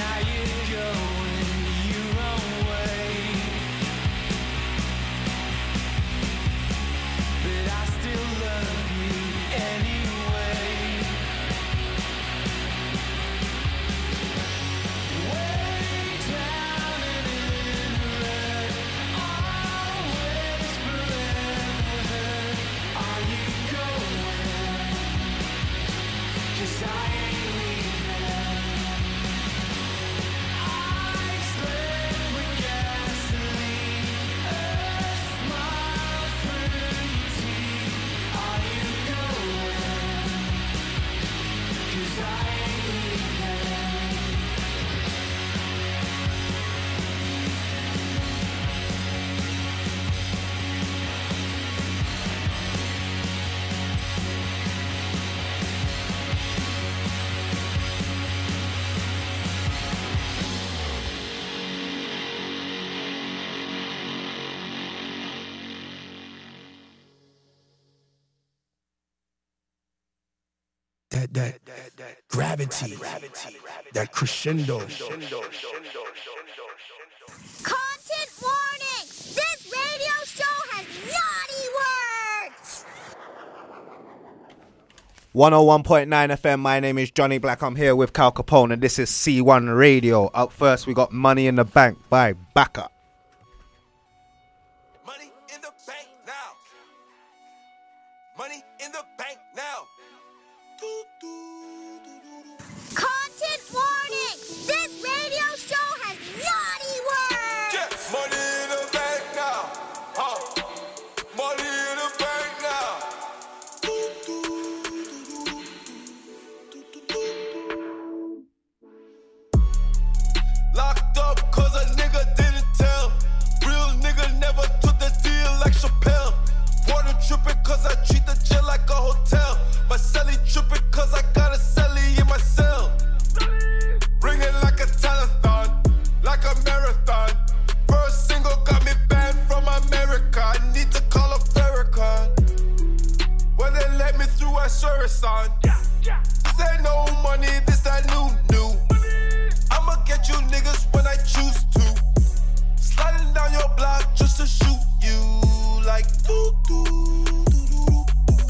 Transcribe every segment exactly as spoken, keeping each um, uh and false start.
that, that, that gravity, that crescendo. Content warning! This radio show has naughty words! one oh one point nine F M, my name is Johnny Black. I'm here with Cal Capone and this is C one Radio. Up first, we got Money in the Bank by Baka. Money in the bank now. Money in the bank now. Content warning! This radio show has naughty words! Yeah, money in the bank now. Huh. Money in the bank now. Locked up cause a nigga didn't tell. Real nigga never took the deal like Chappelle. Water tripping cause I treat the jail like a hotel. My celly tripping cause I got a celly in my cell. Ringing like a telethon, like a marathon. First single got me banned from America. I need to call up Farrakhan. When they let me through, I swear it's on. This ain't no money, this that new, new. I'ma get you niggas when I choose to. Sliding down your block just to shoot you like doo doo doo doo doo.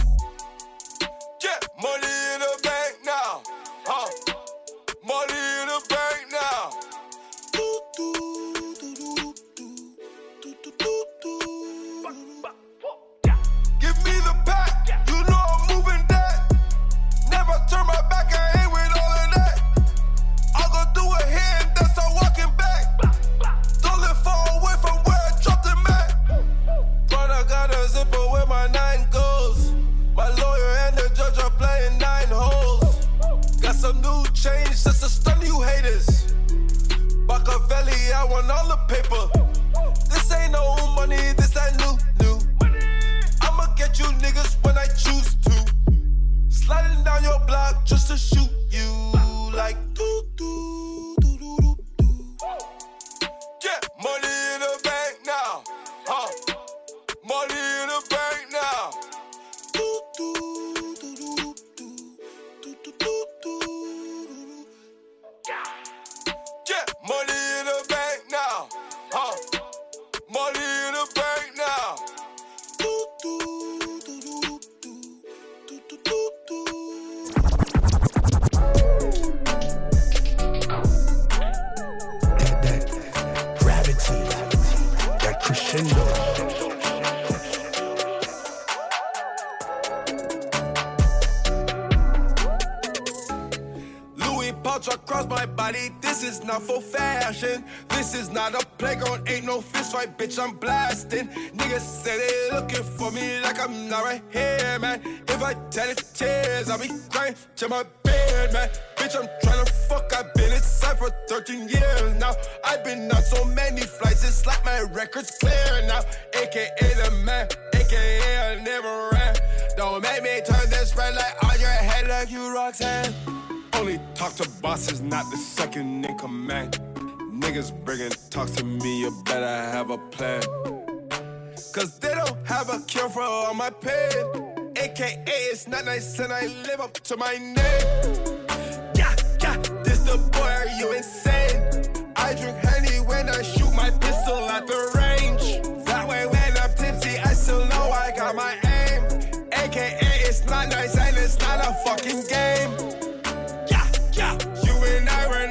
Yeah, money in the bank now, huh? Money in the bank now. Doo doo doo doo doo doo doo doo. Give me the pack, you know I'm moving that. Never turn my back, I ain't with all of that. I'll go do it here and then start walking back. Don't live far away from where I dropped him at. Brother got a zipper where my nine goes. My lawyer and the judge are playing nine holes. Got some new change just to stun you haters. Machiavelli, I want all the paper. This ain't no money, this ain't new, new. I'ma get you niggas when I choose to. Sliding down your block just to shoot you like doo doo doo doo doo doo. Yeah, money in the bank now, huh? Money in the bank now. Doo doo doo doo doo doo doo doo. Yeah, money in the bank now, huh? Money in the bank now. Doo doo doo doo doo doo doo doo. That, that gravity, that crescendo. Louis pouch across my body, this is not for fashion. This is not a playground, ain't no fist fight, bitch, I'm blasting. Niggas say they looking for me like I'm not right here, man. If I tell it tears, I'll be crying to my bed, man. Bitch, I'm tryna fuck, I've been inside for thirteen years now. I've been on so many flights, it's like my record's clear now. A K A the man, A K A I never ran. Don't make me turn this red light on your head like you Roxanne. Only talk to bosses, not the second in command. Niggas bringing talks to me, you better have a plan. Cause they don't have a cure for all my pain. A K A it's not nice and I live up to my name. Yeah, yeah, this the boy, are you insane?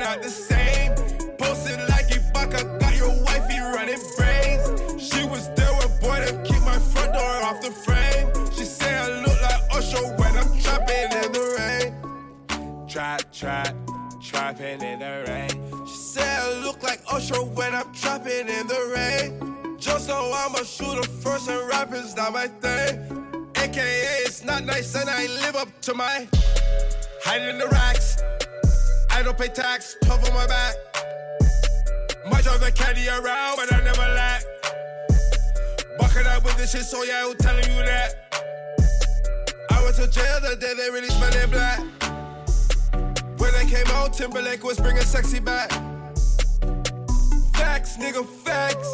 not the same. Posted like Ibaka, got your wifey running brains. She was there with boy to keep my front door off the frame. She say I look like Usher when I'm trapping in the rain. Trap, trap, trapping in the rain. She say I look like Usher when I'm trapping in the rain. Just know I'm a shooter first and rapping's not my thing. A K A it's not nice and I live up to my hiding in the racks. I don't pay tax, tough on my back. Might drive the caddy around, but I never lack. Bucking out with this shit, so yeah, who telling you that? I went to jail the day they released Men in Black. When they came out, Timberlake was bringing sexy back. Facts, nigga, facts.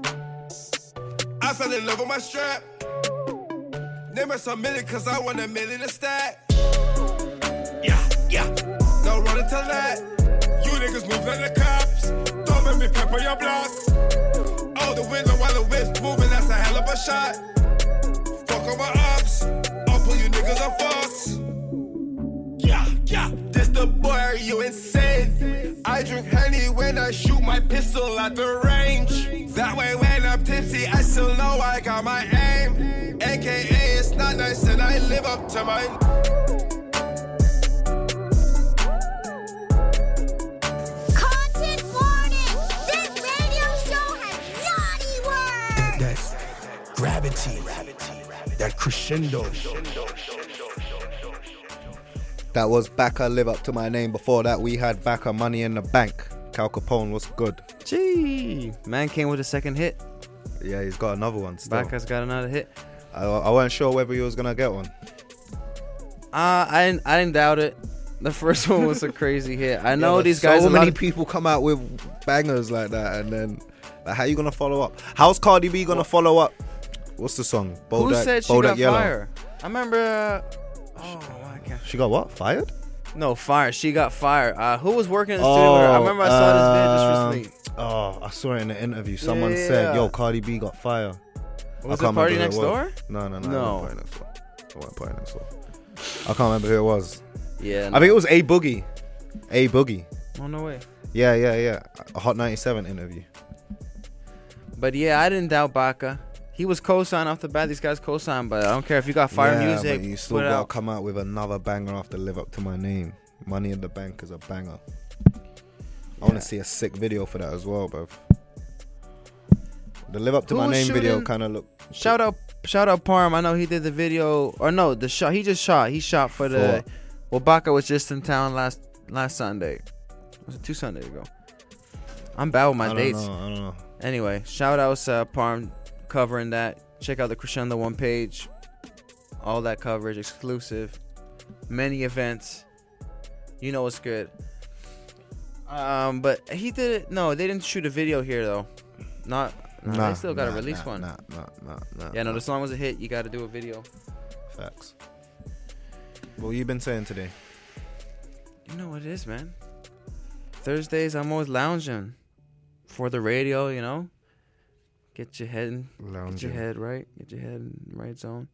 I fell in love with my strap. Name us a million, cause I want a million to stack. Yeah, yeah. Don't run into that. You niggas move like the cops. Don't make me pepper your block. Out the window while the whip's moving, that's a hell of a shot. Fuck on my ops. I'll pull you niggas on Fox. Yeah, yeah. This the boy, are you insane? I drink honey when I shoot my pistol at the range. That way when I'm tipsy, I still know I got my aim. A K A it's not nice and I live up to my... Content warning! This radio show has naughty words! That's gravity. That crescendo. That was Baka, Live Up to My Name. Before that, we had Baka, Money in the Bank. Cal Capone, what's good? Gee, man came with a second hit. Yeah, he's got another one still. Baka's got another hit. I, I wasn't sure whether he was going to get one. Uh, I didn't, I didn't doubt it. The first one was a crazy hit. I know Yeah, these guys. So a many lot of, people come out with bangers like that, and then like, how you going to follow up? How's Cardi B going to follow up? What's the song? who Bodak, said she Bodak got Yellow. fired? I remember. Uh, oh, I can't. She got what? Fired? No, fired. She got fired. Uh, who was working in the studio with her? I remember I saw this video just um, recently. Oh, I saw it in the interview. Someone Yeah. said, "Yo, Cardi B got fired." Was I it can't Party remember Next who it Door? was. No, no, no. No. It wasn't Party Next Door. It wasn't Party Next Door. I can't remember who it was. Yeah. I think it was A Boogie. A Boogie. Oh, no way. Yeah, yeah, yeah. A Hot ninety-seven interview. But yeah, I didn't doubt Baka. He was co-signed off the bat. These guys co-signed, but I don't care if you got fire yeah, music. but you still put it gotta out. come out with another banger after Live Up to My Name. Money in the Bank is a banger. I want Yeah. to see a sick video for that as well, bruv. The Live Up to Who My was Name video shooting- kind of look. Shout out, shout out Parm. I know he did the video, or no, the shot. He just shot. He shot for the. For- Well, Baka was just in town last last Sunday. Was it two Sundays ago? I'm bad with my I don't dates. know. I don't know. Anyway, shout outs uh, Parm covering that. Check out the Crescendo one page. All that coverage exclusive. Many events. You know what's good. Um, but he did it. No, they didn't shoot a video here though. Not. Nah, Nah, they still got to nah, release nah, one. Nah, nah, nah, nah. Yeah, no, the song was a hit. You got to do a video. Facts. What you been saying today? You know what it is, man. Thursdays, I'm always lounging for the radio, you know. Get your head, in, get Lounging. your head right, get your head in the right zone.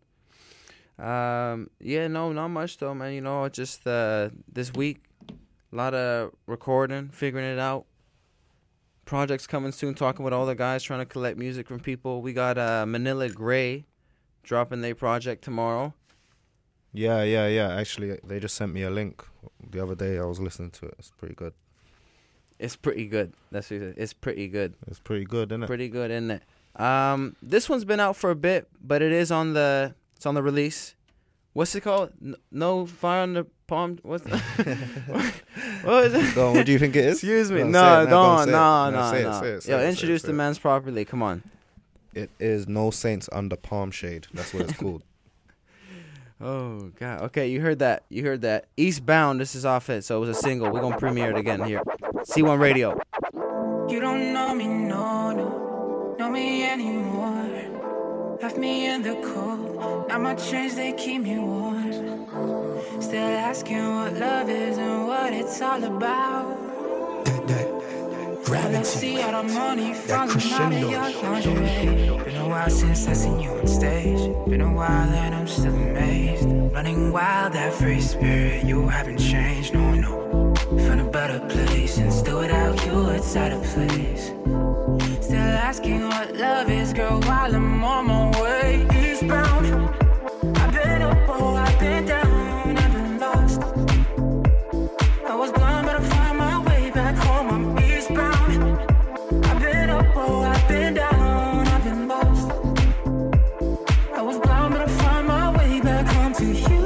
Um, yeah, no, not much though, man. You know, just uh, this week, a lot of recording, figuring it out. Projects coming soon. Talking with all the guys, trying to collect music from people. We got uh, Manila Gray dropping their project tomorrow. Yeah, yeah, yeah. Actually, they just sent me a link the other day. I was listening to it. It's pretty good. It's pretty good. That's what he said. It's pretty good. It's pretty good, isn't it? Pretty good, isn't it? Um, this one's been out for a bit, but it is on the it's on the release. What's it called? N- No fire on the palm. What's the what is it? Go on, what do you think it is? Excuse me. Go on, No, say it, go on, don't. say it. No, No, no, say it, no. say it, say Yo, it, say it, introduce say the it. man's properly. Come on. It is No Saints Under Palm Shade. That's what it's called. Oh God. Okay, you heard that. You heard that. Eastbound. This is off it. So it was a single. We're gonna premiere it again here. C one Radio. You don't know me, no, no, know me anymore. Left me in the cold. Now my chains, they keep me warm. Still asking what love is and what it's all about. That, that Let's gravity. see all the money That falling out of crescendo. your lingerie. Been a while since I seen you on stage. Been a while and I'm still amazed. Running wild, that free spirit. You haven't changed, no, no. Found a better place. conversation. Still without you, it's out of place. Still asking what love is, girl, while I'm on my way eastbound. I've been up, oh, I've been down, I've been lost. I was blind, but I found my way back home. I'm eastbound. I've been up, oh, I've been down, I've been lost. I was blind, but I found my way back home to you.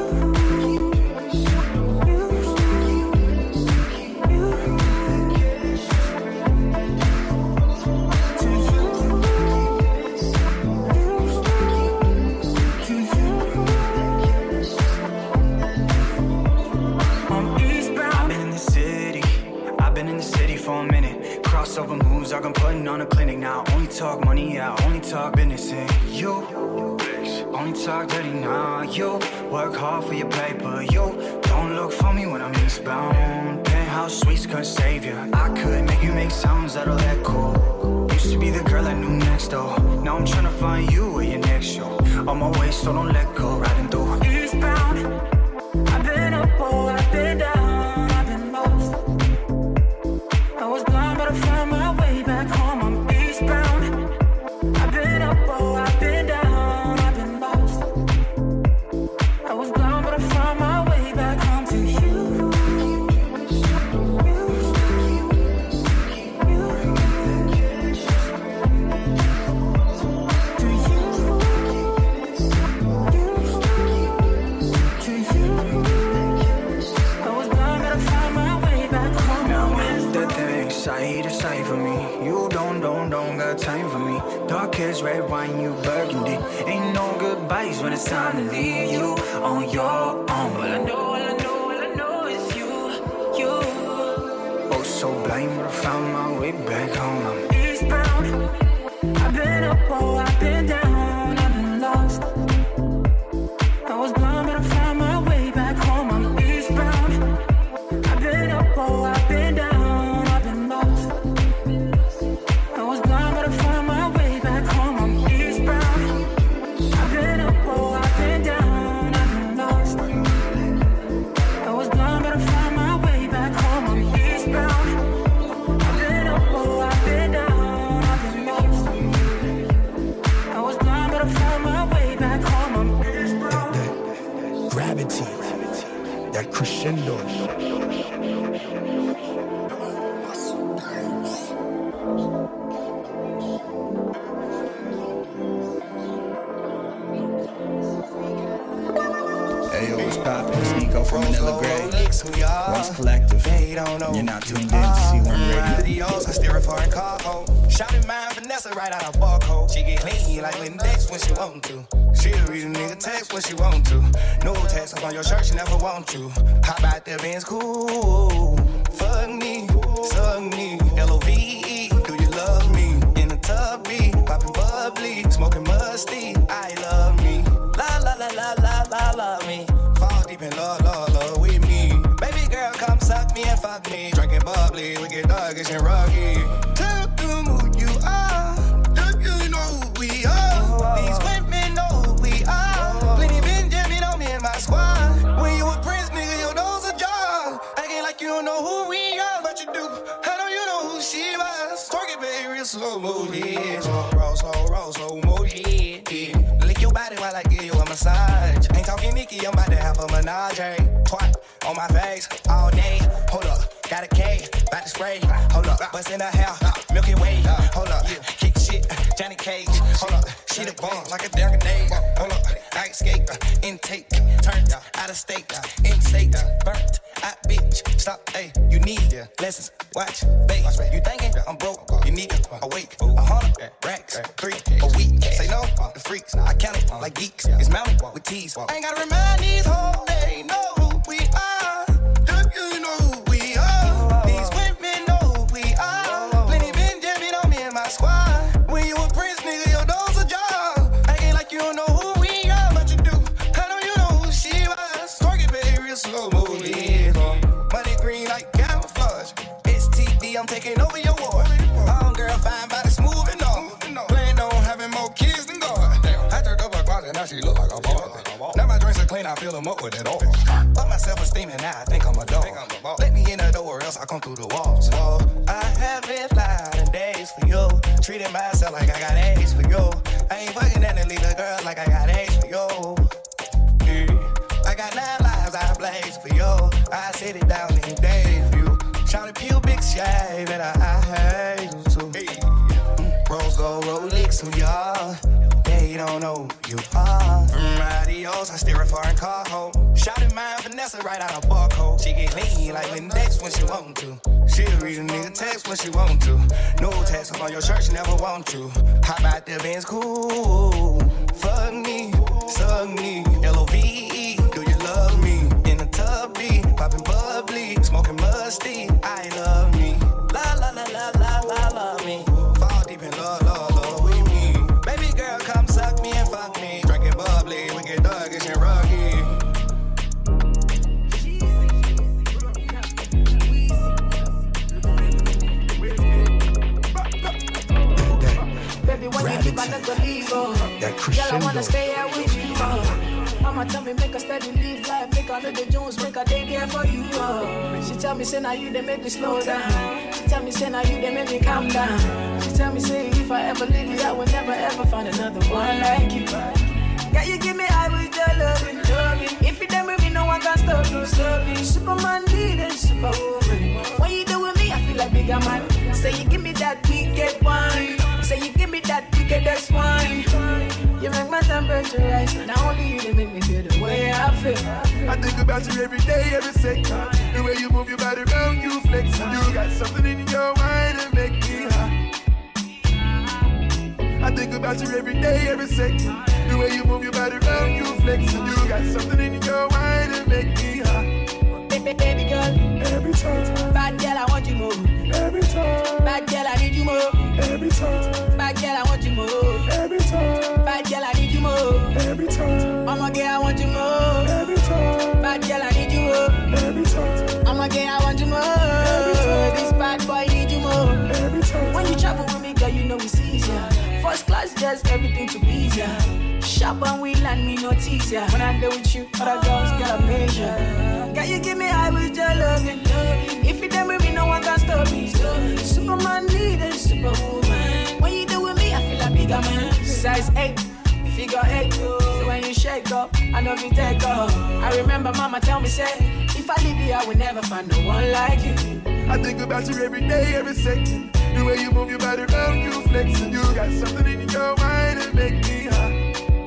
Over moves, I've been putting on a clinic now. Only talk money, yeah, only talk business. And you, only talk dirty now. You work hard for your paper. You don't look for me when I'm eastbound. Penthouse suites couldn't save you. I could make you make sounds that'll echo. Used to be the girl I knew next door. Now I'm trying to find you at your next show. On my way, so don't let go. Riding through eastbound. I've been up, oh, I've been down, I've been lost. I was blind, but I found my way back home. I'm eastbound. I've been up, oh, I've been down, I've been lost. I was blind, but I found my way back home to you. Side to side for me. You don't, don't, don't got time for me. Dark as red wine, you burgundy. Ain't no goodbyes when it's time to leave you on your own. All I know, all I know, all I know is you, you. Oh, so blind, but I found my way back home. I'm eastbound. I've been up, oh, I've been down, I've been lost. I was blind, but I found my way back home. I'm eastbound. I've been up, oh, I've been down. That crescendo. Hey yo, what's poppin'? It's Nico from Manila Gray. Ross Collective. You're not tuned in to C one Radio. I steer a foreign cargo. Shouting mine Vanessa right out of barcode. She get clean like Lindex when she want to. She'll read a nigga text when she want to. No text up on your shirt, she never want to. Pop out the Benz, cool. Fuck me, suck me. L O V E, do you love me? In the tub, be popping bubbly, smoking musty. I love me. La la la la la la la me. Fall deep in love, love, love with me. Baby girl, come suck me and fuck me. Drinking bubbly, we get duggish and rugged. Tell them who you are. Do you know who we are? These women know who we are. Plenty Benjamin on me and my squad. When you a prince, nigga, your nose a job. Acting like you don't know who we are, but you do. I know you know who she was. Twerking, baby, real slow motion. Slow, roll, slow, roll, slow motion. Yeah. Lick your body while I give you a massage. Ain't talking Nikki, I'm about to have a menage. Twat on my face all day. Hold up, got a K, about to spray. Hold up, bust in her hair, Milky Way. Hold up, kick shit, Johnny Cage. Hold up, she the bomb like a damn grenade. Hold up, I escape, intake, turned out of state, intake, burnt, out bitch. Stop, hey, you need lessons, watch, babe. You thinking I'm broke, you need to awake. A hundred racks, three a week. Say no, the freaks, I count it like geeks. It's mounted with teas. Ain't gotta remind these hoes, they know who we are. Do you know who we are? These women know who we are. Plenty Benjamin on me and my squad. When you a prince, nigga, your door's a job. Acting like you don't know who we are, but you do. I know you know who she was. Twerking, baby, real slow movie. Money green like camouflage. S T D, I'm taking over your ward. Home girl, fine body, smooth and all. Plan on having more kids than God. I turned up her closet, now she look like a ball. Now my drinks are clean, I fill them up with that oil. Fuck my self-esteem and now I think I'm a dog. Let me in the door or else I come through the walls. Whoa. I have lived life days for you. Treating myself like I got AIDS for you. I ain't fucking that and leave a girl like I got AIDS for you. Yeah. I got nine lives I blaze for you. I sit it down in days for you. Shout a pubic shave and I, I hate you too. Hey. Mm, Rose gold Rolex who y'all. They don't know who you are. Mm, adios, I steer a foreign car home. Shouting mine Vanessa right out of barcode. She get clean like Lindex when she want to. She'll read a nigga text when she want to. No text up on your shirt, she never want to. Hop out the Benz, cool. Fuck me, suck me, L O V E. Do you love me? In the tubby, popping bubbly, smoking musty. I love me. La la la la la la love me. Fall deep in love, love, love with me. Baby girl, come suck me and fuck me. Drinking bubbly, we get duggish and rugged. Baby, when you leave, I never leave, oh. Girl, I wanna stay here with you, oh. Mama tell me make a steady live life, make all of the Jones, make a day there for you, oh. She tell me, say, now you, they make me slow down. She tell me, say, now you, they make me calm down. She tell me, say, if I ever leave you, I will never ever find another one like you. Girl, you give me high with your loving, loving. If you done with me, no one can stop you, stop you. Superman leading, superwoman. When you do with me, I feel like bigger man. Say you give me that wicked wine. Say you give me that wickedest wine. You make my temperature rise. Now only you, they make me feel the way I feel. I think about you every day, every second. The way you move your body around, you flex. You got something in your mind that make me high. I think about you every day, every second. The way you move your body around, you flex. You got something in your mind that make me high. Baby, baby girl, every time. Bad girl, I want you more. Every time. Bad girl, I need you more. Every time. Bad girl, I want you more. Every time. Bad girl, I need you more. Every time. I'm a girl, I want you more. Every time. Bad girl, I need you more. Every time. I'm a girl, I want you more. This bad boy need you more. Every time. When you travel with me, girl, you know it's easier. First class, just everything to please ya. Shop and wheel and me no tease ya. When I'm there with you, other girls get a measure. Girl, you give me high with your loving. If you done with me, no one can stop me. Superman leader, superwoman. When you do with me, I feel like bigger man. Size eight, figure eight. So when you shake up, I know if you take up. I remember mama tell me, say, if I leave you, I will never find no one like you. I think about you every day, every second. The way you move your body around, you flex. And you got something in your mind that make me high.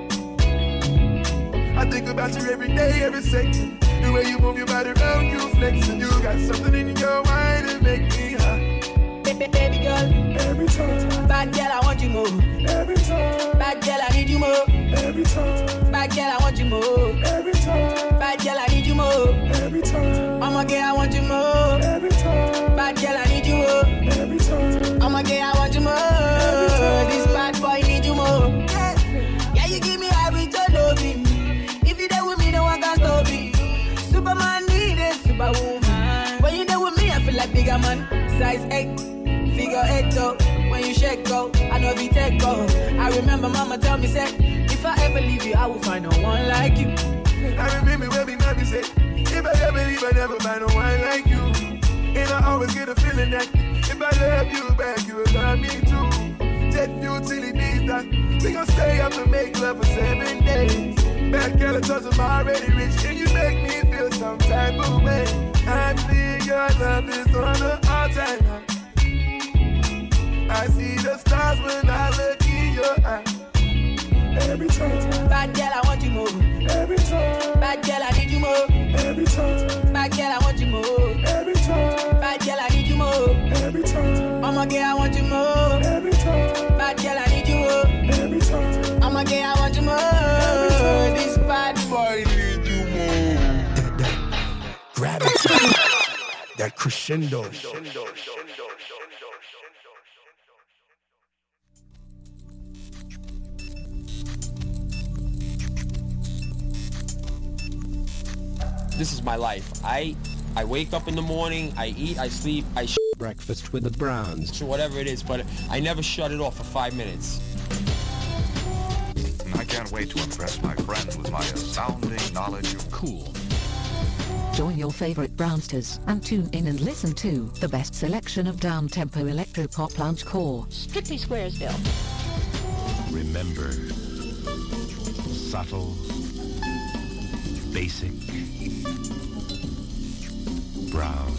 I think about you every day, every second. The way you move your body around, you flex. And you got something in your mind that make me high. Baby, baby girl, every time. Bad girl, I want you more. Every time. Bad girl, I need you more. Every time. Bad girl, I want you more. Every time. Bad girl, I need you more. Every time. I'm a girl, I want you more. Every time. Bad girl, I need you more. Every time. I'm a girl, I want you more. This bad boy need you more. Yeah, yeah, you give me high with your loving. If you there with me, no one can stop me. Superman need a superwoman. When you there with me, I feel like bigger man. Size eight, figure eight up. When you shake go, I know if you take go. I remember mama tell me, say, if I ever leave you, I will find no one like you. I remember when me mommy said, if I ever leave, I never find no one like you. And I always get a feeling that if I love you back, you will love me too. Jet fuel till it needs that. We gon' stay up and make love for seven days. Bad girl, I told you I'm already rich, and you make me feel some type of way. I feel your love is on the all-time high. I see the stars when I look in your eyes. Every time. Bad girl, I want you more. Every time. Bad girl, I need you more. Every time. Bad girl, I want you more. Every time. Bad girl, I need you more. Every time. I'm a girl, I want you more. Every time. Bad girl, I need you more. Every time. I'm a girl, I want you more. This bad boy need you more. That, that gravity, that crescendo. This is my life. I I wake up in the morning, I eat, I sleep, I sh- Breakfast with the Browns. whatever it is, but I never shut it off for five minutes. I can't wait to impress my friends with my astounding knowledge of cool. Join your favorite Brownsters and tune in and listen to the best selection of down-tempo electro-pop loungecore. Strictly Squaresville. Remember, subtle, basic, brown.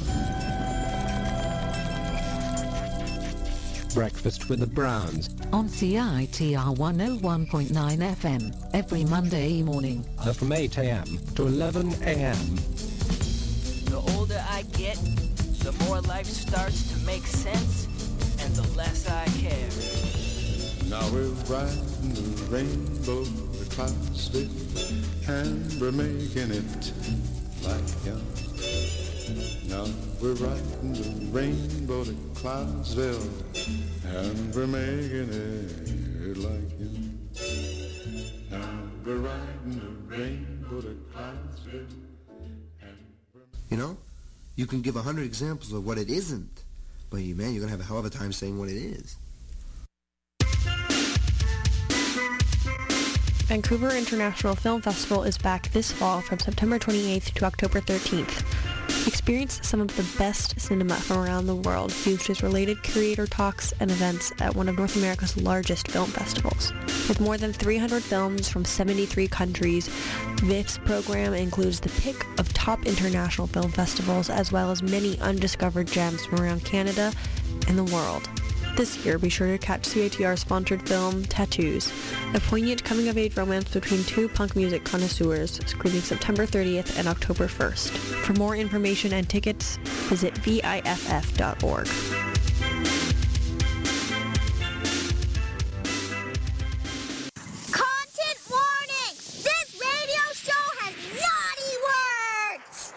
Breakfast with the Browns. On C I T R one oh one point nine F M every Monday morning. Uh, from eight a.m. to eleven a.m. The older I get, the more life starts to make sense, and the less I care. Now we're riding the rainbow to Clarksville, and we're making it like young. Now we're riding the rainbow to Clarksville, and we're making it like young. Now we're riding the rainbow to Clarksville. You know, you can give a hundred examples of what it isn't, but you, man, you're gonna have a hell of a time saying what it is. Vancouver International Film Festival is back this fall from September twenty-eighth to October thirteenth. Experience some of the best cinema from around the world fused with related curator talks and events at one of North America's largest film festivals. With more than three hundred films from seventy-three countries, this program includes the pick of top international film festivals as well as many undiscovered gems from around Canada and the world. This year, be sure to catch C A T R-sponsored film Tattoos, a poignant coming-of-age romance between two punk music connoisseurs, screening September thirtieth and October first. For more information and tickets, visit V I F F dot org. Content warning! This radio show has naughty words!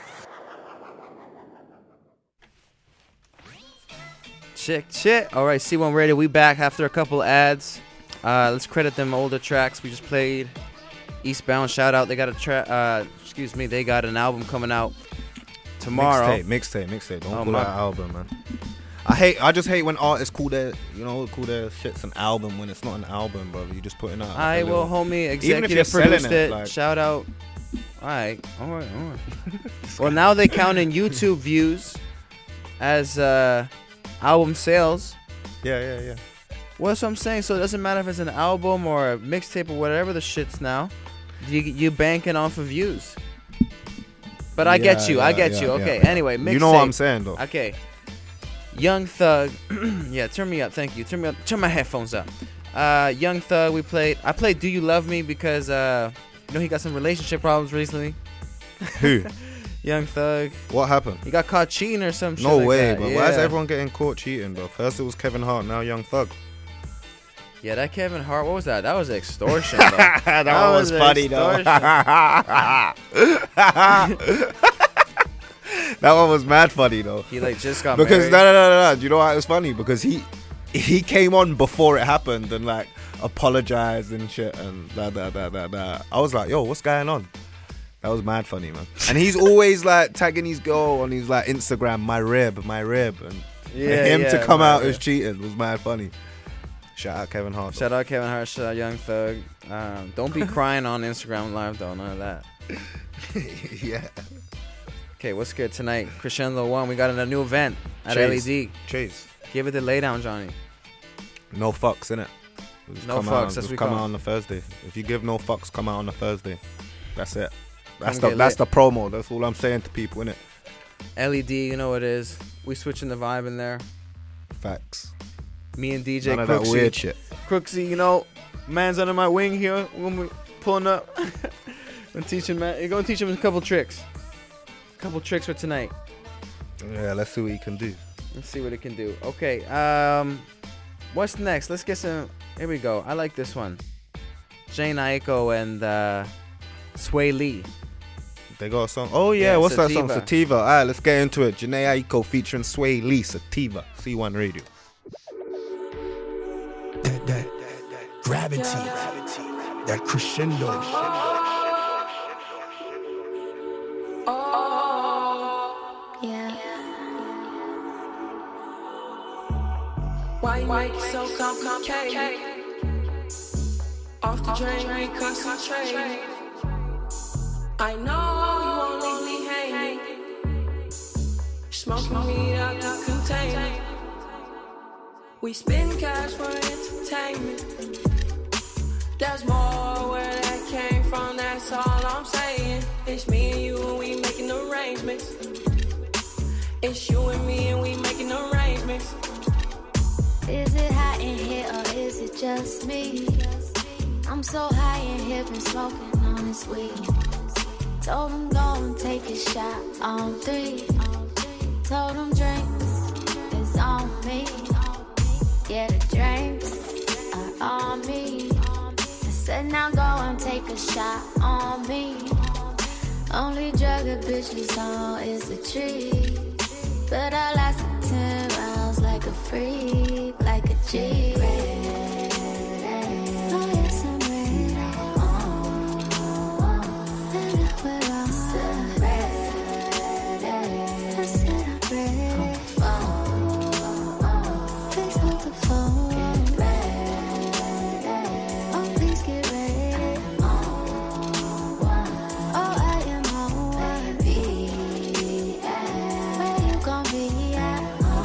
Check, check. All right, C one Radio, we back after a couple ads. Uh, let's credit them older tracks we just played. Eastbound, shout out. They got a track. Uh, excuse me, they got an album coming out tomorrow. Mixtape, mixtape, mixtape. Don't Oh, call my- that album, man. I hate. I just hate when artists call their, you know, call their shit's an album when it's not an album, bro. You just putting out. like, I a will, little- homie. Even if you're Executive selling produced it. like- Shout out. All right, all right, all right. Well, now they count in YouTube views as uh, album sales. Yeah, yeah, yeah. Well, that's what I'm saying. So it doesn't matter if it's an album or a mixtape or whatever the shit's now. You you banking off of views. But I get Yeah, you. I yeah, get yeah, you. yeah, Okay. yeah. Anyway, mixtape. You know what I'm saying, though. Okay. Young Thug. Yeah, turn me up. Thank you. Turn me up. Turn my headphones up. Uh, Young Thug. We played. I played "Do You Love Me" because uh, you know he got some relationship problems recently. Who? Young Thug. What happened? He got caught cheating or some shit. No like way, that. bro. Yeah. Why is everyone getting caught cheating, bro? First it was Kevin Hart, now Young Thug. Yeah, that Kevin Hart. What was that? That was extortion. Bro. that, that one was, funny, extortion. though. That one was mad funny, though. He like just got because married. no, no, no, no, no. Do you know why it was funny? Because he he came on before it happened and like apologized and shit and da da da da da. I was like, yo, what's going on? That was mad funny, man. And he's always like tagging his girl on his like Instagram, my rib, my rib, and Yeah, him to yeah, come my out rib. as cheating was mad funny. Shout out Kevin Hart. Shout out Kevin Hart. Shout out Young Thug. Um, don't be crying on Instagram Live though. None of that. Yeah. Okay, what's good tonight? Crescendo One. We got a new event at Chase. L E D. Chase. Give it the laydown, Johnny. No fucks, innit? No come fucks, Out, that's just we come call out it. on the Thursday. If you give no fucks, come out on the Thursday. That's it. That's Come the get that's lit. the promo. That's all I'm saying to people, innit? L E D, you know what it is. We switching the vibe in there. Facts. Me and D J None of that Crooksy. weird shit. Crooksy, you know, man's under my wing here when we pulling up. I'm teaching man. You're gonna teach him a couple tricks. Couple tricks for tonight. Yeah, let's see what you can do. Let's see what it can do. Okay, um, what's next? Let's get some. Here we go. I like this one. Jane Aiko and uh, Sway Lee. They got a song. Oh yeah, Yeah, what's that Sativa. song? Sativa. All right, let's get into it. Janae Aiko featuring Sway Lee. Sativa. C one Radio. That, that, that, that gravity, that crescendo. Yeah. Why you make it so complicated? Off the drain, we concentrate. I know you won't leave me hanging. Smoking weed out the container. We spend cash for entertainment. There's more where that came from, that's all I'm saying. It's me and you and we making arrangements. It's you and me and we making arrangements. Is it hot in here or is it just me? I'm so high in here, been smoking on this weed. Told him go and take a shot on three. Told him drinks is on me. Yeah, the drinks are on me. I said now go and take a shot on me. Only drug a bitch is on is the tree. But I lasted ten rounds like a freak, like a G. Oh yes, I'm ready. Oh, and we're all ready. I said I'm ready. Please hold the phone. Get ready. Oh, please get ready. Oh, I am on baby. Where you gon' be at?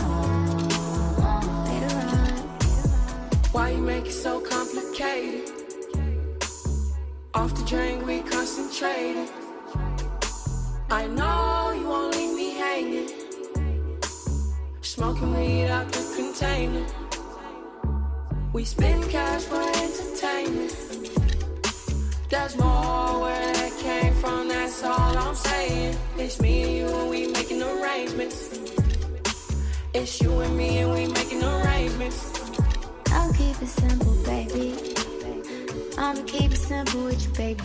Later on. Why you make it so complicated? Off the drain, we concentrated. I know you won't leave me hanging. Smoking weed out the container. We spend cash for entertainment. There's more where that came from, that's all I'm saying. It's me and you and we making arrangements. It's you and me and we making arrangements. I'll keep it simple, baby. I'ma keep it simple with you, baby.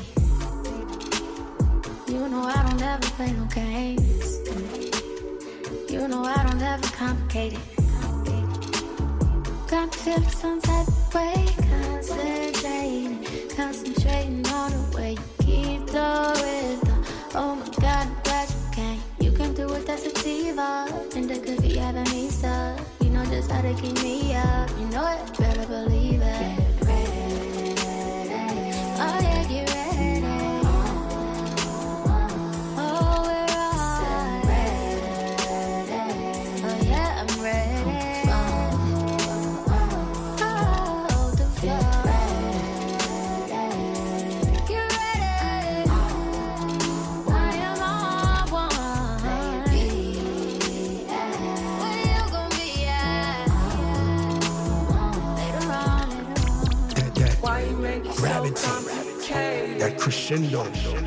You know I don't ever play no games. You know I don't ever complicate it. Got me feeling some type of way. Concentrating, concentrating on the way you keep the rhythm. Oh my God, I'm glad you came. You came through with that sativa, and it could be having me stuck. You know just how to keep me up. You know it, better believe it. Get ready. Oh yeah, get ready. Oh, we're all ready. Oh yeah, I'm ready. Oh, the floor. Get ready. I am on one. Baby, where you gon' be at? Later on, That, that Why you make it gravity, so complicated? that crescendo.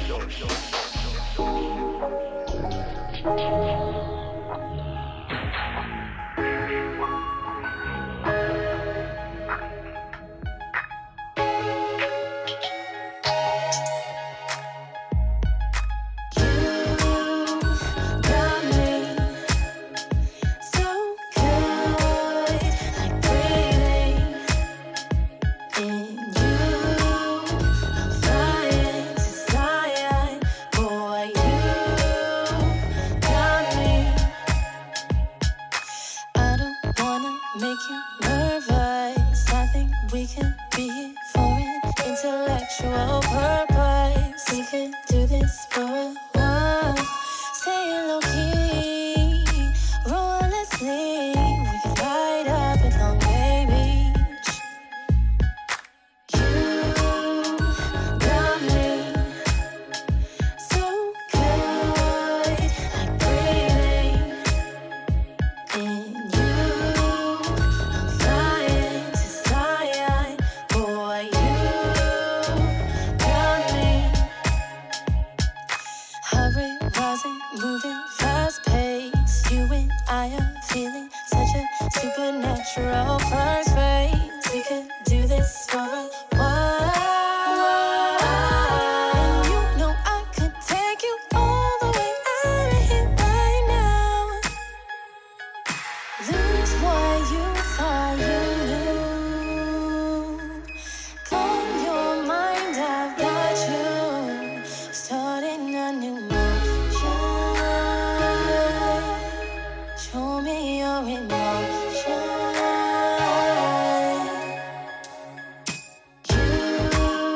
got me so good, like breathing in you. I'm flying to Zion, boy. You got me. I don't wanna make you nervous. I think we can be here for an intellectual purpose. We could do this for a while. Stay low key, roll and sleep. We could light up at Long Bay Beach. You got me so good, like breathing in you. I'm flying to Zion, boy. You got me. Hurry, rising, moving, fast pace. You and I are feeling such a supernatural first phase. We could do this for a while. And you know I could take you all the way out of here right now. Lose what you thought you knew. Blow your mind, I've got you. Starting a new motion. Show me your emotion. You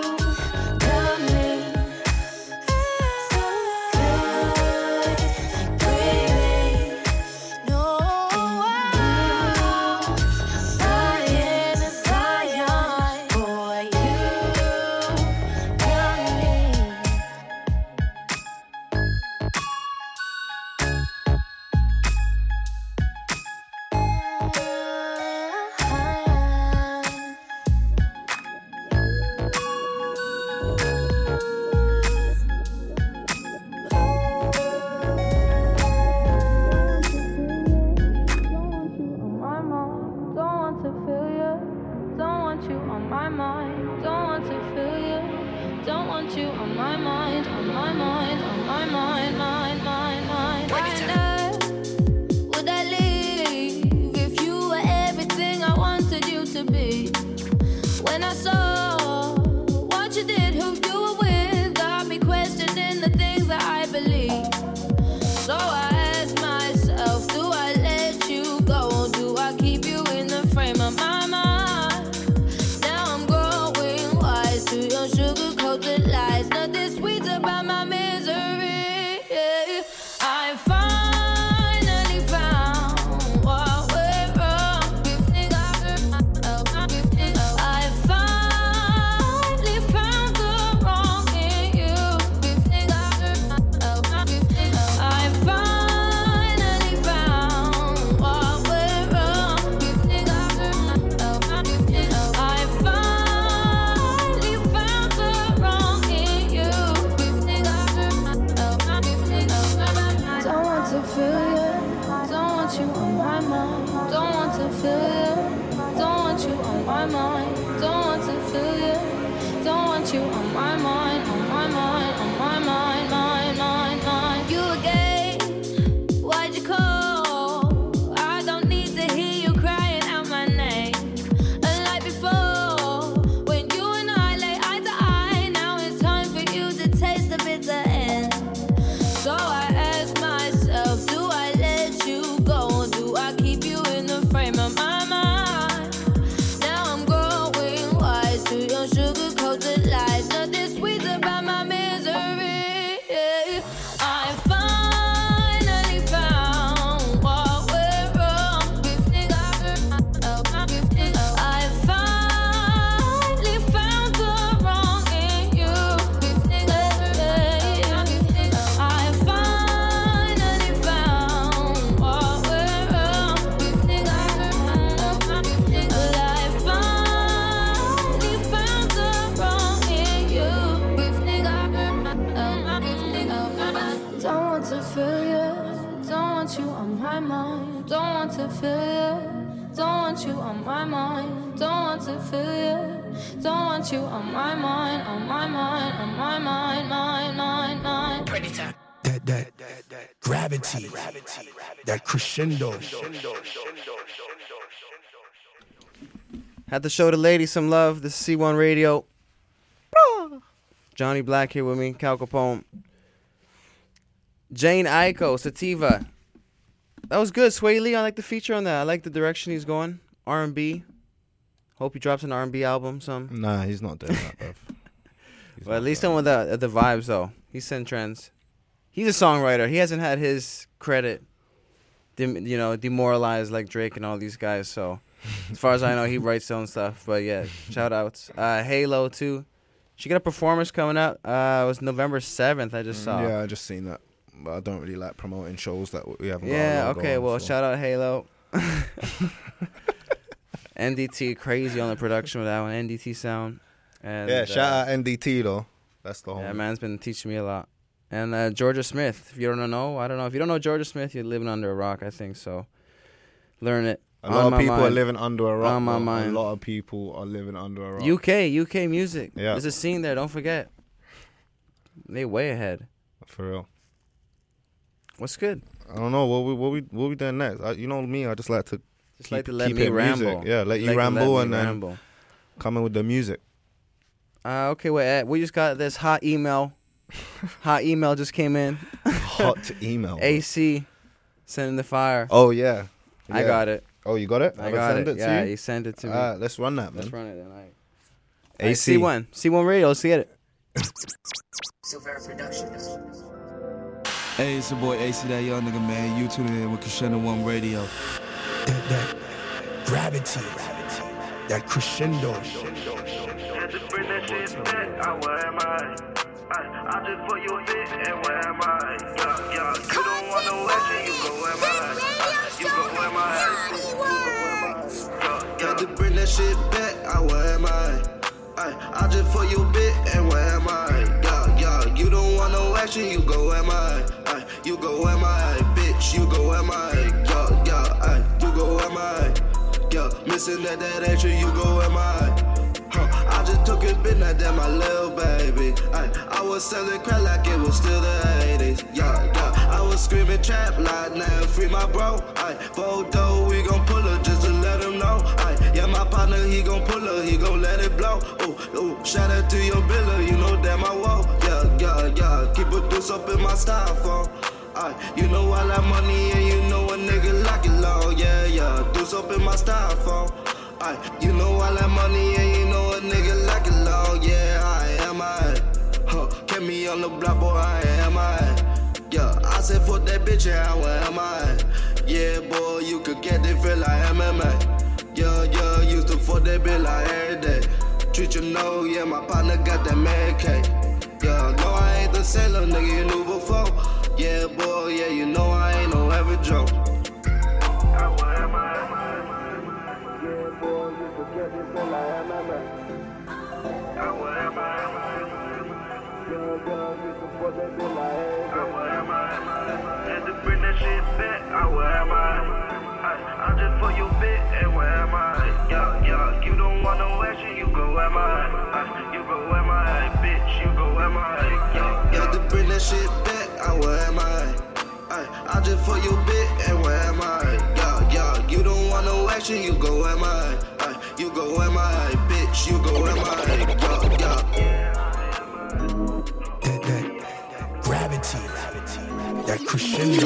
my mind. Don't want to feel you. Don't want you on my mind, on my mind, on my mind, mind, mind, mind. You again? Why'd you call? I don't need to hear you crying out my name. Unlike before, when you and I lay eye to eye, now it's time for you to taste the bitter end. So I ask myself, do I let you go? Do I keep you in the frame of my mind? Now I'm growing wise to your sugar-coated lies. Nothing sweet about my misery. I finally found what went wrong. Gifting after gifting. I finally found the wrong in you. Gifting after gifting. I finally found what went wrong. Gifting after gifting. But I finally found the wrong in you. Gifting after gifting. Don't want to feel you. Don't want you on my mind. Don't want to feel you. Don't want you on my mind. Don't want to feel you. Don't want you on my mind. On my mind. On my mind. Mind. Mind. Mind. Predator. That, that, that gravity, that crescendo. Had to show the ladies some love. This is C one Radio. Johnny Black here with me, Cal Capone. Jane Aiko, Sativa. That was good. Sway Lee, I like the feature on that. I like the direction he's going. R and B. Hope he drops an R and B album. Some. Nah, he's not doing that, bro. Well, at least on with the the vibes though. He's setting trends. He's a songwriter. He hasn't had his credit, dem- you know, demoralized like Drake and all these guys. So, as far as I know, he writes his own stuff. But yeah, shout outs. Uh, Halo too. She got a performance coming up. Uh, it was November seventh. I just saw. Yeah, I just seen that. But I don't really like promoting shows that we haven't. Yeah. got a Okay. on, Well, so. shout out Halo. N D T crazy on the production with that one. N D T sound. And, Yeah, shout uh, out N D T though. That's the whole. Yeah, man's been teaching me a lot. And uh, Georgia Smith. If you don't know, I don't know. If you don't know Georgia Smith, you're living under a rock, I think. So learn it. A On lot of my people are mind. living under a rock. On my bro. mind. A lot of people are living under a rock. U K, U K music. Yeah. There's a scene there. Don't forget. They way ahead. For real. What's good? I don't know what we what we what we doing next. I, you know me, I just like to Just keep, like to let keep me it music. ramble. Yeah, let you Like to ramble let and me then ramble. come in with the music. Uh, okay, wait. Uh, we just got this hot email. Hot email just came in. Hot email. bro. A C sending the fire. Oh yeah. I Yeah. got it. Oh, you got it? I Have got send it. it to Yeah, you? he sent it to me. Alright, let's run that, man. Let's run it then. All right. A C. C one. C one Radio. Let's get it. Silvera Productions. Hey, it's your boy A C, that young nigga, man. You tuning in with Crescendo One Radio. That, that gravity, that crescendo. Had to bring that shit back. I, where am I? I, I just put your bit and where am I? Yeah, yeah. You don't want no action, you go where am I? You go where am I? Yeah, yeah. Had to bring that shit back. I, where am I? I, I just put your bit and where am I? Yeah, yeah. You don't want no action, you go where am I? I, you go where am I? Bitch, you go where am I? Yeah, yeah. I, you go where am I? Yeah, missing that, that action, you go where am I? Huh, I just took a bit, now that my little baby. I, I was selling crack like it was still the eighties. Yeah, yeah. I was screaming trap like now, free my bro. I, photo, we gon' pull her just to let him know. I, yeah, my partner, he gon' pull her, he gon' let it blow. Oh, oh, shout out to your biller, you know that my whoa. Yeah, yeah, yeah. Keep a deuce up in my styrofoam. I, you know I like money and you know a nigga like it low. Yeah, yeah. Deuce up in my styrofoam. I, you know I like money and you know a nigga like it long, yeah, I am I. Huh, kept me on the block, boy, I am I. Yeah, I said fuck that bitch and I, where am I? Yeah, boy, you could get it feel like M M A. Yeah, yeah, used to fuck that bitch like every day. Treat you know, yeah, my partner got that mad cake. Yeah, no, I ain't the sailor, nigga, you knew before. Yeah, boy, yeah, you know I ain't no ever joke. I, where am I? Had to bring that shit back. I, where am I? I, I just put your bit and where am I? Yeah, yeah. You don't want bring that shit back, I where am I? I, I just fuck your bitch, and where am I? Yeah, yeah, you don't want no action, you go am I? I you go am I? Bitch, you go am I? Yeah, yeah. That, that gravity, that crescendo.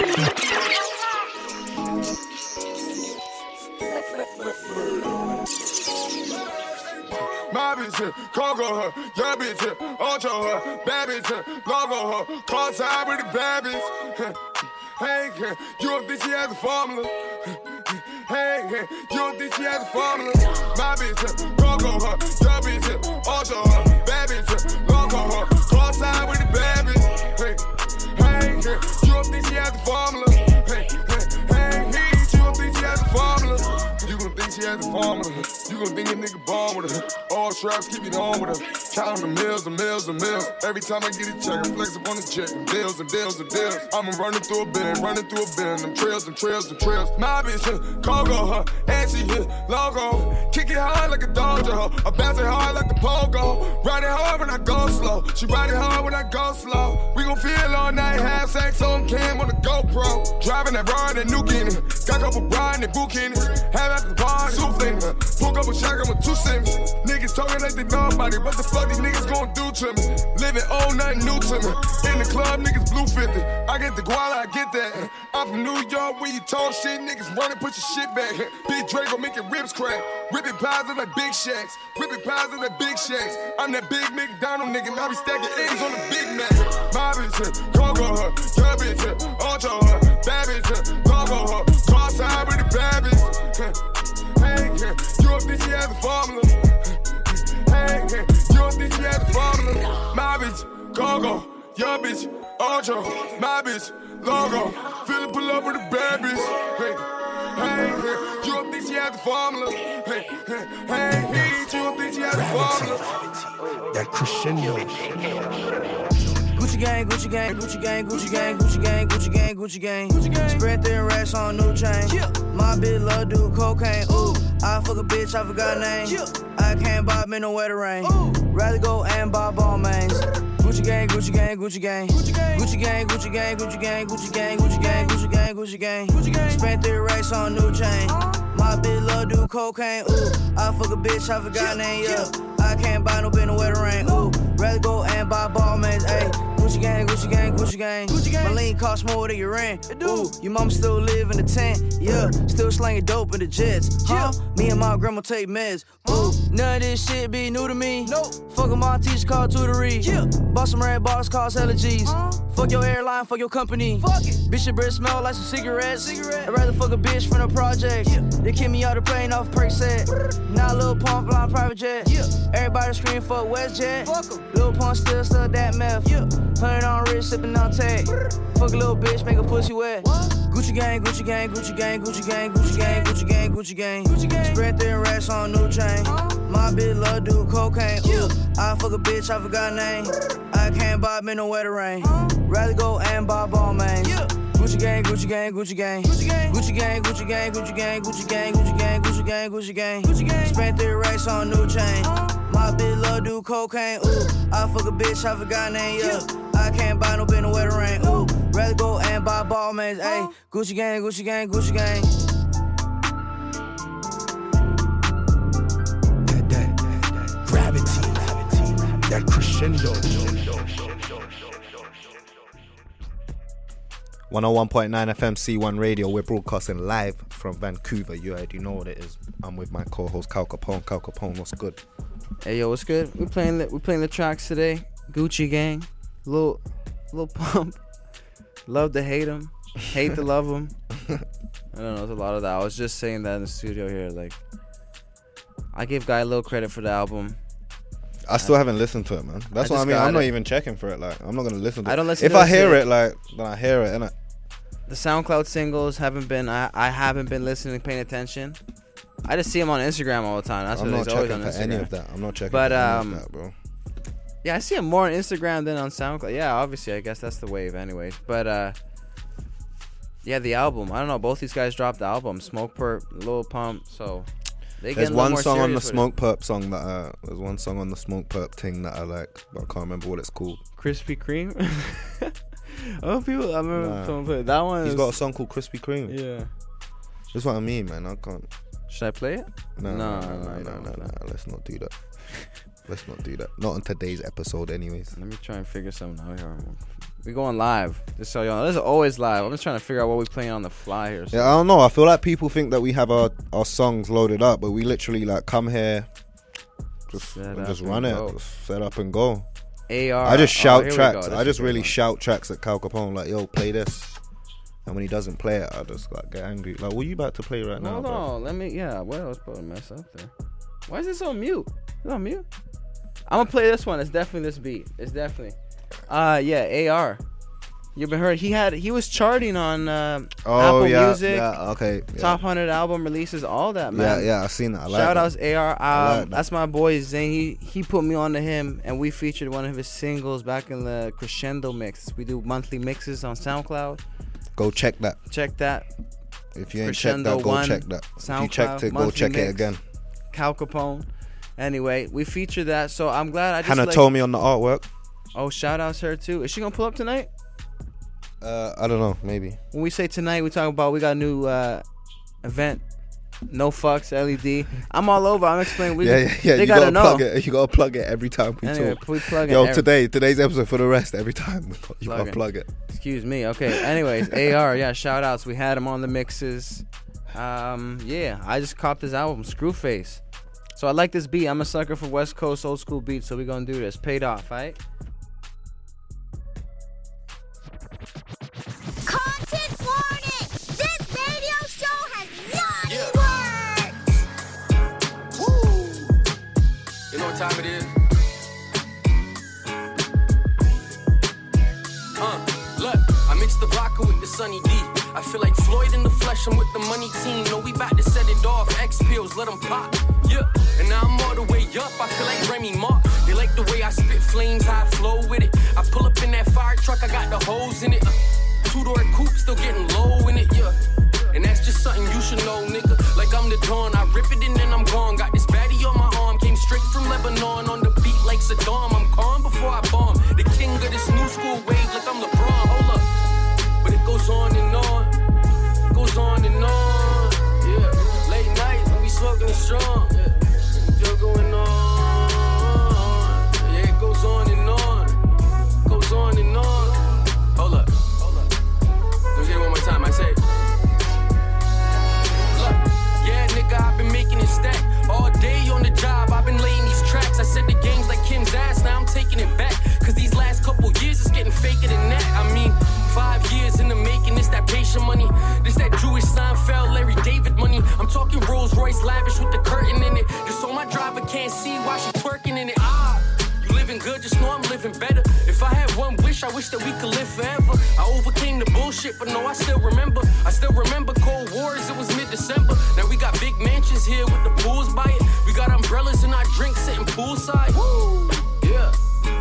My bitch here, Congo her, your bitch here, Ocho her, bad bitch here, Logo her, call time with the bad bitch. Hey, you don't think she has a formula? Hey, you don't think she has a formula? My bitch here, Congo her, your bitch here, Ocho her, bad bitch here, Logo her, call time with the bad bitch. Hey, hey, you don't think she has a formula? Hey, hey, hey, you don't think she has a formula? You gon' think she has a formula. You gon' think a nigga born with her. All traps keep it on with her. Counting the mills and mills and mills. Every time I get a check, I flex up on the check. And deals and deals and deals. I'm a running through a bin, running through a bin. Them trails and trails and trails. My bitch here, Congo her, and she hit logo. Kick it hard like a dojo. I bounce it hard like a pogo. Ride it hard when I go slow. She ride it hard when I go slow. We gon' feel all night, half sex on cam on the GoPro. Driving that ride and nuke in it. Got a couple bride and book in it. Have after the bar, two finger. Pull up a shotgun with two sims. Niggas talking like they know about it. What the fuck these niggas gon' do to me? Living old, nothing new to me. In the club, niggas blue fifty. I get the guala, I get that. I'm from New York, where you talk shit, niggas running, put your shit back. Big Draco making ribs crack. Ripping pies in like big shacks. Ripping pies in like big shacks. I'm that big McDonald nigga, now we stacking eggs on the Big Mac. My bitch here, Congo her, your bitch here, Ocho her, bad bitch here, Logo her, cross side with the bad bitch. Hey, you don't think she has a formula? Hey, you don't think she has a formula? My bitch, Congo, your bitch, Ocho, my bitch, Logo. Feel it pull up with the bad bitch. Hey, hey, you don't think she has a formula? Hey, hey, hey, you don't think she has a formula? That crescendo. Gucci gang, Gucci gang, Gucci gang, Gucci gang, Gucci gang, Gucci gang, Gucci gang, Gucci gang. Spread thin racks on new chain. My bitch love do cocaine. Ooh, I fuck a bitch, I forgot name. I can't buy me no wetter rain. Rather go and buy ball mains. Gucci gang, Gucci gang, Gucci gang, Gucci gang, Gucci gang, Gucci gang, Gucci gang, Gucci gang, Gucci gang, Gucci gang, Gucci gang, Gucci gang. Spent three racks on new chain. My bitch love do cocaine. Ooh, I fuck a bitch, I forgot name. Yeah, I can't buy no bitch no wetter rain. Ooh, rather go and buy ball mains. Ayy. Gucci gang, Gucci gang, Gucci gang, Gucci gang. My lean cost more than your rent. Ooh, your mama still live in the tent. Yeah, still slanging dope in the jets. Huh? Me and my grandma take meds. Ooh, none of this shit be new to me. Nope. Fuck a my teacher called tutory. Yeah. Bought some red bars, cost hella G's. Uh-huh. Fuck your airline, fuck your company. Fuck it. Bitch, your breath smell like some cigarettes. Cigarette. I'd rather fuck a bitch from the project. Yeah. They kick me out the plane off perk set. Now Lil Pump flying private jet. Yeah. Everybody scream fuck WestJet. Fuck em. Lil Pump still stuck that meth. Yeah. Hundred on wrist, sippin' on tag. Fuck a little bitch, make a pussy wet. What? Gucci gang, Gucci gang, Gucci gang, Gucci gang, Gucci gang, Gucci gang, Gucci gang, Gucci gang. Spread thin racks on new chain. My bitch love do cocaine. Ooh, I fuck a bitch, I forgot name. I can't buy me no wetter rain. Rather go and buy ball mains. Gucci gang, Gucci gang, Gucci gang, Gucci gang, Gucci gang, Gucci gang, Gucci gang, Gucci gang, Gucci gang, Gucci gang, Gucci gang, Gucci gang. Spent three racks on new chain. My bitch love do cocaine. Ooh, I fuck a bitch, I forgot name. Yeah, I can't buy no bitch no wetter rain. Ooh, rather go and buy ball mains. Ayy, Gucci gang, Gucci gang, Gucci gang. That, that, that gravity, that crescendo. one oh one point nine F M C one Radio. We're broadcasting live from Vancouver. You already know what it is. I'm with my co-host Cal Capone. Cal Capone, what's good? Hey yo, what's good? We're playing the, we're playing the tracks today. Gucci gang, Lil Lil Pump. Love to hate him, hate to love him. I don't know. There's a lot of that. I was just saying that in the studio here. Like, I give Guy a little credit for the album. I still I, haven't listened to it, man. That's I what I mean. I'm it. not even checking for it. Like, I'm not gonna listen to it. I don't listen. If to I hear it, like, then I hear it, innit? The SoundCloud singles haven't been. I, I haven't been listening, paying attention. I just see them on Instagram all the time. That's I'm what not it's always on checking for Instagram. any of that. I'm not checking but, for any um, of that, bro. Yeah, I see them more on Instagram than on SoundCloud. Yeah, obviously, I guess that's the wave, anyways. But uh, yeah, the album. I don't know. Both these guys dropped the album. Smoke Perp, Lil Pump. So They There's get one more song on the serious with Smoke Perp song that uh, there's one song on the Smoke Perp thing that I like, but I can't remember what it's called. Krispy Kreme. Oh, people! I remember Nah. someone play that one. He's is- got a song called Krispy Kreme. Yeah. That's what I mean, man. I can't. Should I play it? No, No, no, no, no, no, no, no, no. no. Let's not do that. Let's not do that. Not on today's episode, anyways. Let me try and figure something out here. We going live. Just so y'all know, this is always live. I'm just trying to figure out what we playing on the fly here. So. Yeah, I don't know. I feel like people think that we have our, our songs loaded up, but we literally like come here, just Set and up just and run it, go. just set up and go. A R. I just Oh, shout here we tracks. go. This I is just a good really one. shout tracks at Cal Capone, like, yo, play this. And when he doesn't play it, I just like get angry. Like, what are you about to play right now? Hold bro? on. Let me. Yeah. What else put a mess up there? Why is this on mute? Is it on mute? I'm gonna play this one. It's definitely this beat. It's definitely. Uh yeah. A R. You've been heard. He had. He was charting on uh, Oh, Apple yeah, Music. yeah, okay, yeah. Top hundred album releases. All that, man. Yeah, yeah, I seen that. I like Shout that. outs A R. Um, I like that. That's my boy Zane. He he put me on to him, and we featured one of his singles back in the Crescendo mix. We do monthly mixes on SoundCloud. Go check that. Check that. If you ain't Crescendo checked that, go one, check that. If you SoundCloud, checked it, go monthly check it mix, again. Cal Capone. Anyway, we featured that, so I'm glad. I just Hannah like, told me on the artwork. Oh, shout outs her too. Is she gonna pull up tonight? Uh, I don't know, maybe. When we say tonight, we talk about we got a new uh, event. No fucks, L E D. I'm all over. I'm explaining. We, yeah, yeah, yeah. They you gotta, gotta, know. plug it. You gotta plug it every time we Anyway, talk. we plug it Yo, every- today, today's episode for the rest. Every time we got- you Plug gotta it. plug it. Excuse me. Okay. Anyways, A R. Yeah. Shout outs. We had him on the mixes. Um. Yeah. I just copped his album, Screwface. So I like this beat. I'm a sucker for West Coast old school beats. So we gonna do this. Paid off, right? Content warning! This radio show has naughty words! You know what time it is? Uh, look, I mixed the vodka with the Sunny D. I feel like Floyd in the flesh, I'm with the money team. No, we bout to set it off. X pills, let them pop. Yeah, and now I'm all the way up. I feel like Remy Mark. They like the way I spit flames, how I flow with it. I pull up in that fire truck, I got the hose in it. Uh, Two-door coupe, still getting low in it, yeah. And that's just something you should know, nigga. Like I'm the Dawn, I rip it and then I'm gone. Got this baddie on my arm, came straight from Lebanon. On the beat like Saddam, I'm calm before I bomb. The king of this new school wave, like I'm LeBron, hold up. But it goes on and on, goes on and on, yeah. Late nights, when we smoking it strong, yeah. Still going on, yeah, it goes on and on, goes on and on. Hold up. Let me get it one more time. I say, look, yeah, nigga, I've been making it stack. All day on the job, I've been laying these tracks. I said the game's like Kim's ass, now I'm taking it back. Cause these last couple years, it's getting faker than that. I mean, five years in the making, it's that patient money. This that Jewish Seinfeld, Larry David money. I'm talking Rolls Royce lavish with the curtain in it. Just so my driver can't see why she twerking in it. Ah. Living good, just know I'm living better. If I had one wish, I wish that we could live forever. I overcame the bullshit, but no, I still remember. I still remember Cold Wars, it was mid-December. Now we got big mansions here with the pools by it. We got umbrellas and our drinks sitting poolside. Woo! Yeah.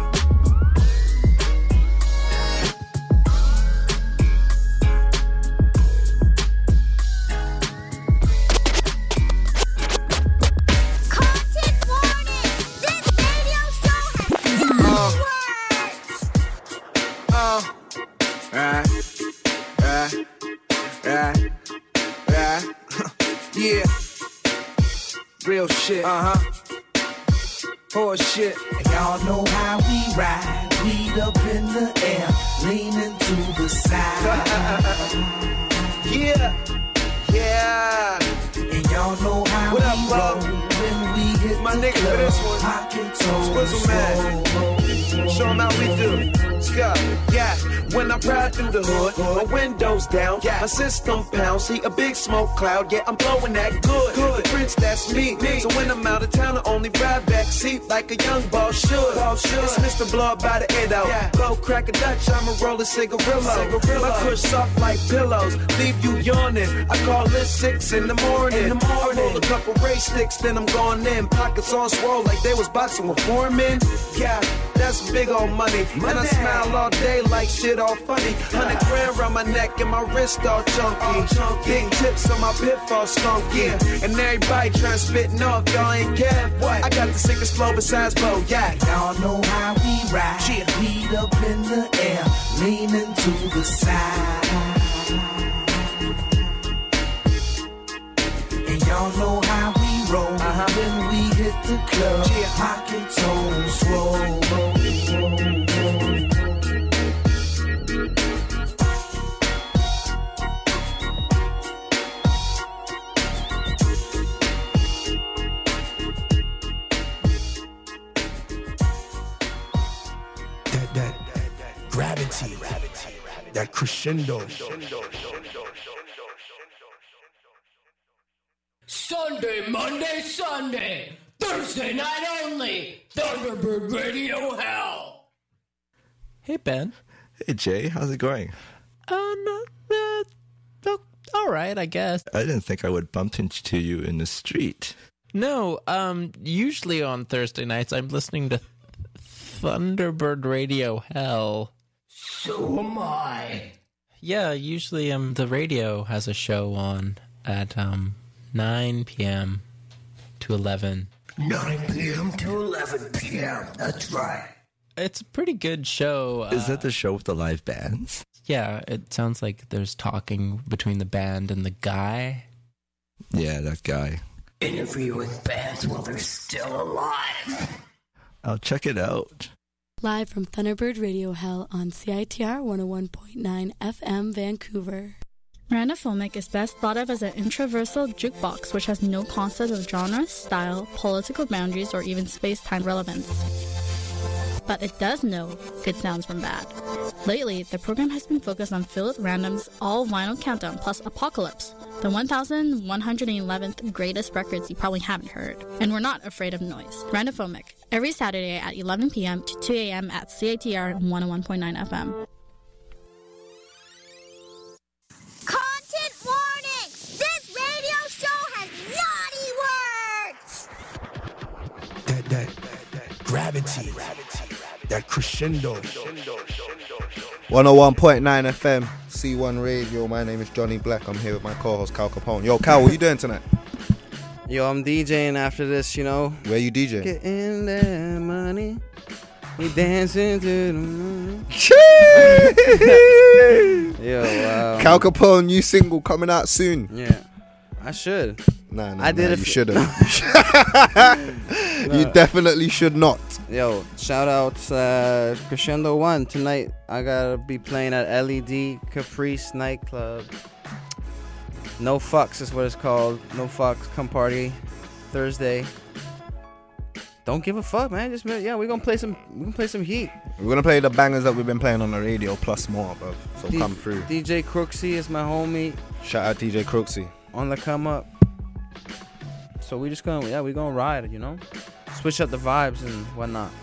Uh, right, right, right, right. Yeah, real shit. Uh huh. Horse shit. And y'all know how we ride. Weed up in the air, leaning to the side. Yeah, yeah. And y'all know how what we up, roll when we hit my the nigga club. for this one. Pocket toes, Squizzle man. Show 'em how we do. Scott, yeah. When I ride through the hood, my windows down, my system pounds. See a big smoke cloud, yeah, I'm blowing that good. good. The Prince, that's me. me. So when I'm out of town, I only ride back seat like a young boss should. Boss should. It's Mister Blood by the end out. Yeah. Blow, crack a Dutch, I'ma roll a cigarillo. cigarillo. My kush soft like pillows, leave you yawning. I call it six in the morning. In the morning. I roll a couple race sticks, then I'm going in. Pockets on swole like they was boxing with foremen. Yeah. that's big old money. And I smile all day like shit all funny. Hundred grand around my neck and my wrist all chunky. Big tips on my pip all skunky. And everybody trying to spit off, y'all ain't care. What? I got the sickest flow besides Bo, yeah. Y'all know how we ride. Feet up in the air, leaning to the side. And y'all know how we roll. Uh-huh. When we hit the club, yeah. Pockets on swole. Gravity, that crescendo. Sunday, Monday, Sunday, Thursday night only, Thunderbird Radio Hell. Hey, Ben. Hey, Jay. How's it going? Uh, no, uh, oh, all right, I guess. I didn't think I would bump into you in the street. No, um, usually on Thursday nights, I'm listening to Thunderbird Radio Hell. So am I. Yeah, usually um the radio has a show on at um nine p.m. to eleven. nine p.m. to eleven p.m. That's right. It's a pretty good show. Is uh, that the show with the live bands? Yeah, it sounds like there's talking between the band and the guy. Yeah, that guy. Interview with bands while they're still alive. I'll check it out. Live from Thunderbird Radio Hell on C I T R one oh one point nine F M Vancouver. Randophomic is best thought of as an introversal jukebox which has no concept of genre, style, political boundaries, or even space-time relevance. But it does know good sounds from bad. Lately, the program has been focused on Philip Random's All Vinyl Countdown plus Apocalypse, the one thousand one hundred eleventh greatest records you probably haven't heard. And we're not afraid of noise. Randophomic, every Saturday at eleven p.m. to two a.m. at C I T R one oh one point nine F M. Content warning! This radio show has naughty words! That, that, that, that gravity, that crescendo. one oh one point nine F M, C one Radio. My name is Johnny Black. I'm here with my co-host Cal Capone. Yo, Cal, what you doing tonight? Yo, I'm DJing after this, you know. Where you DJing? Getting that money. We dancing to the money. Yo, wow. Cal Capone, new single coming out soon. Yeah, I should. Nah, nah, I did nah, it you f- shouldn't. You definitely should not. Yo, shout out uh, Crescendo One tonight. I gotta be playing at L E D Caprice nightclub. No fucks is what it's called. No fucks, come party Thursday. Don't give a fuck, man. Just yeah, we're gonna play some. We gonna play some heat. We're gonna play the bangers that we've been playing on the radio plus more, bro. So D- come through. D J Crooksy is my homie. Shout out D J Crooksy on the come up. So we just gonna yeah we gonna ride, you know, switch up the vibes and whatnot.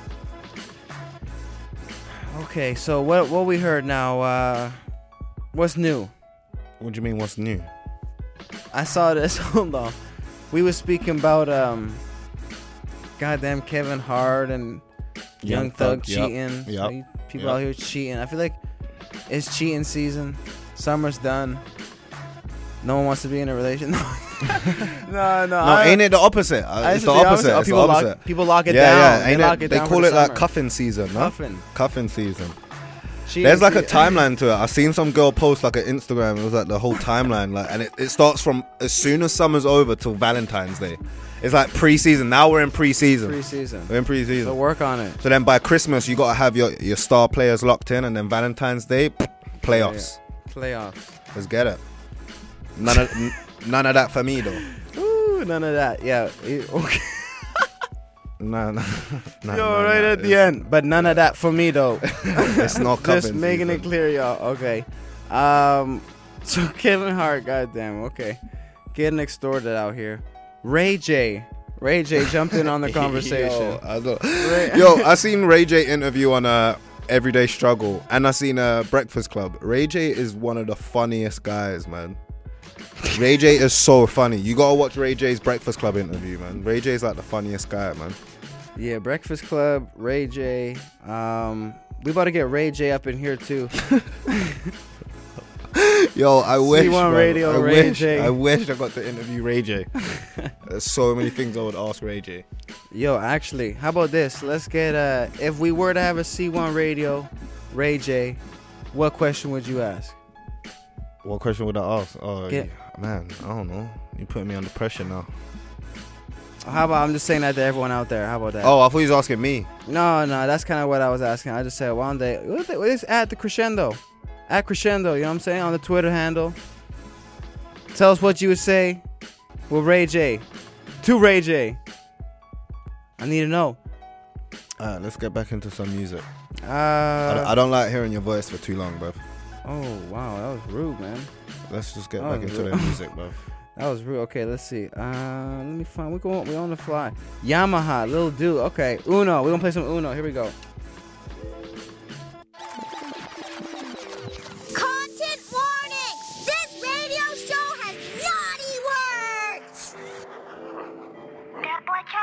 Okay, so what what we heard now? Uh, what's new? What do you mean? What's new? I saw this. Hold on. We were speaking about um, goddamn Kevin Hart and Young, Young Thug, Thug cheating. Yep. Yep. People yep. out here cheating. I feel like it's cheating season. Summer's done. No one wants to be in a relationship. no, no. No, I, ain't it the opposite? Uh, it's the the opposite. Oh, It's people the opposite. Lock, people lock it yeah, down. Yeah, they ain't lock it, it they down call for it the like summer. cuffing season, no? Cuffing. Cuffing season. Cheating There's like a season. timeline to it. I seen some girl post like an Instagram. It was like the whole timeline, like, and it, it starts from as soon as summer's over till Valentine's Day. It's like pre-season. Now we're in pre-season. Pre-season. We're in pre-season. So work on it. So then by Christmas you gotta have your, your star players locked in, and then Valentine's Day, playoffs. Yeah. Playoffs. Let's get it. None of n- none of that for me though. Ooh, none of that. Yeah. Okay. No, no, no. Yo, no, right no, at the end. But none of that for me though. It's not cuffing Just making season. it clear, y'all. Okay. Um. So Kevin Hart, goddamn. Okay. Getting extorted out here. Ray J. Ray J jumped in on the conversation. Yo, I don't- Yo, I seen Ray J interview on uh, Everyday Struggle, and I seen uh, Breakfast Club. Ray J is one of the funniest guys, man. Ray J is so funny. You gotta watch Ray J's Breakfast Club interview, man. Ray J's like the funniest guy, man. Yeah, Breakfast Club, Ray J. Um, we about to get Ray J up in here too. Yo, I wish. C one bro, Radio, I Ray wish, J. I wish I got to interview Ray J. There's so many things I would ask Ray J. Yo, actually, how about this? Let's get uh, if we were to have a C one Radio, Ray J, what question would you ask? What question would I ask? Oh, Get- yeah, man, I don't know. You putting me under pressure now. How about I'm just saying that to everyone out there? How about that? Oh, I thought you was asking me. No, no, that's kind of what I was asking. I just said one day, what they, what is at the Crescendo, at Crescendo. You know what I'm saying? On the Twitter handle. Tell us what you would say with Ray J, to Ray J. I need to know. All right, let's get back into some music. Uh, I, don't, I don't like hearing your voice for too long, bruv. Oh wow, that was rude, man. Let's just get That back was into rude. the music, bruv. That was rude. Okay, let's see. Uh, let me find. We go. We on the fly. Yamaha, Lil Dude. Okay, Uno. We gonna play some Uno. Here we go. Content warning! This radio show has naughty words! That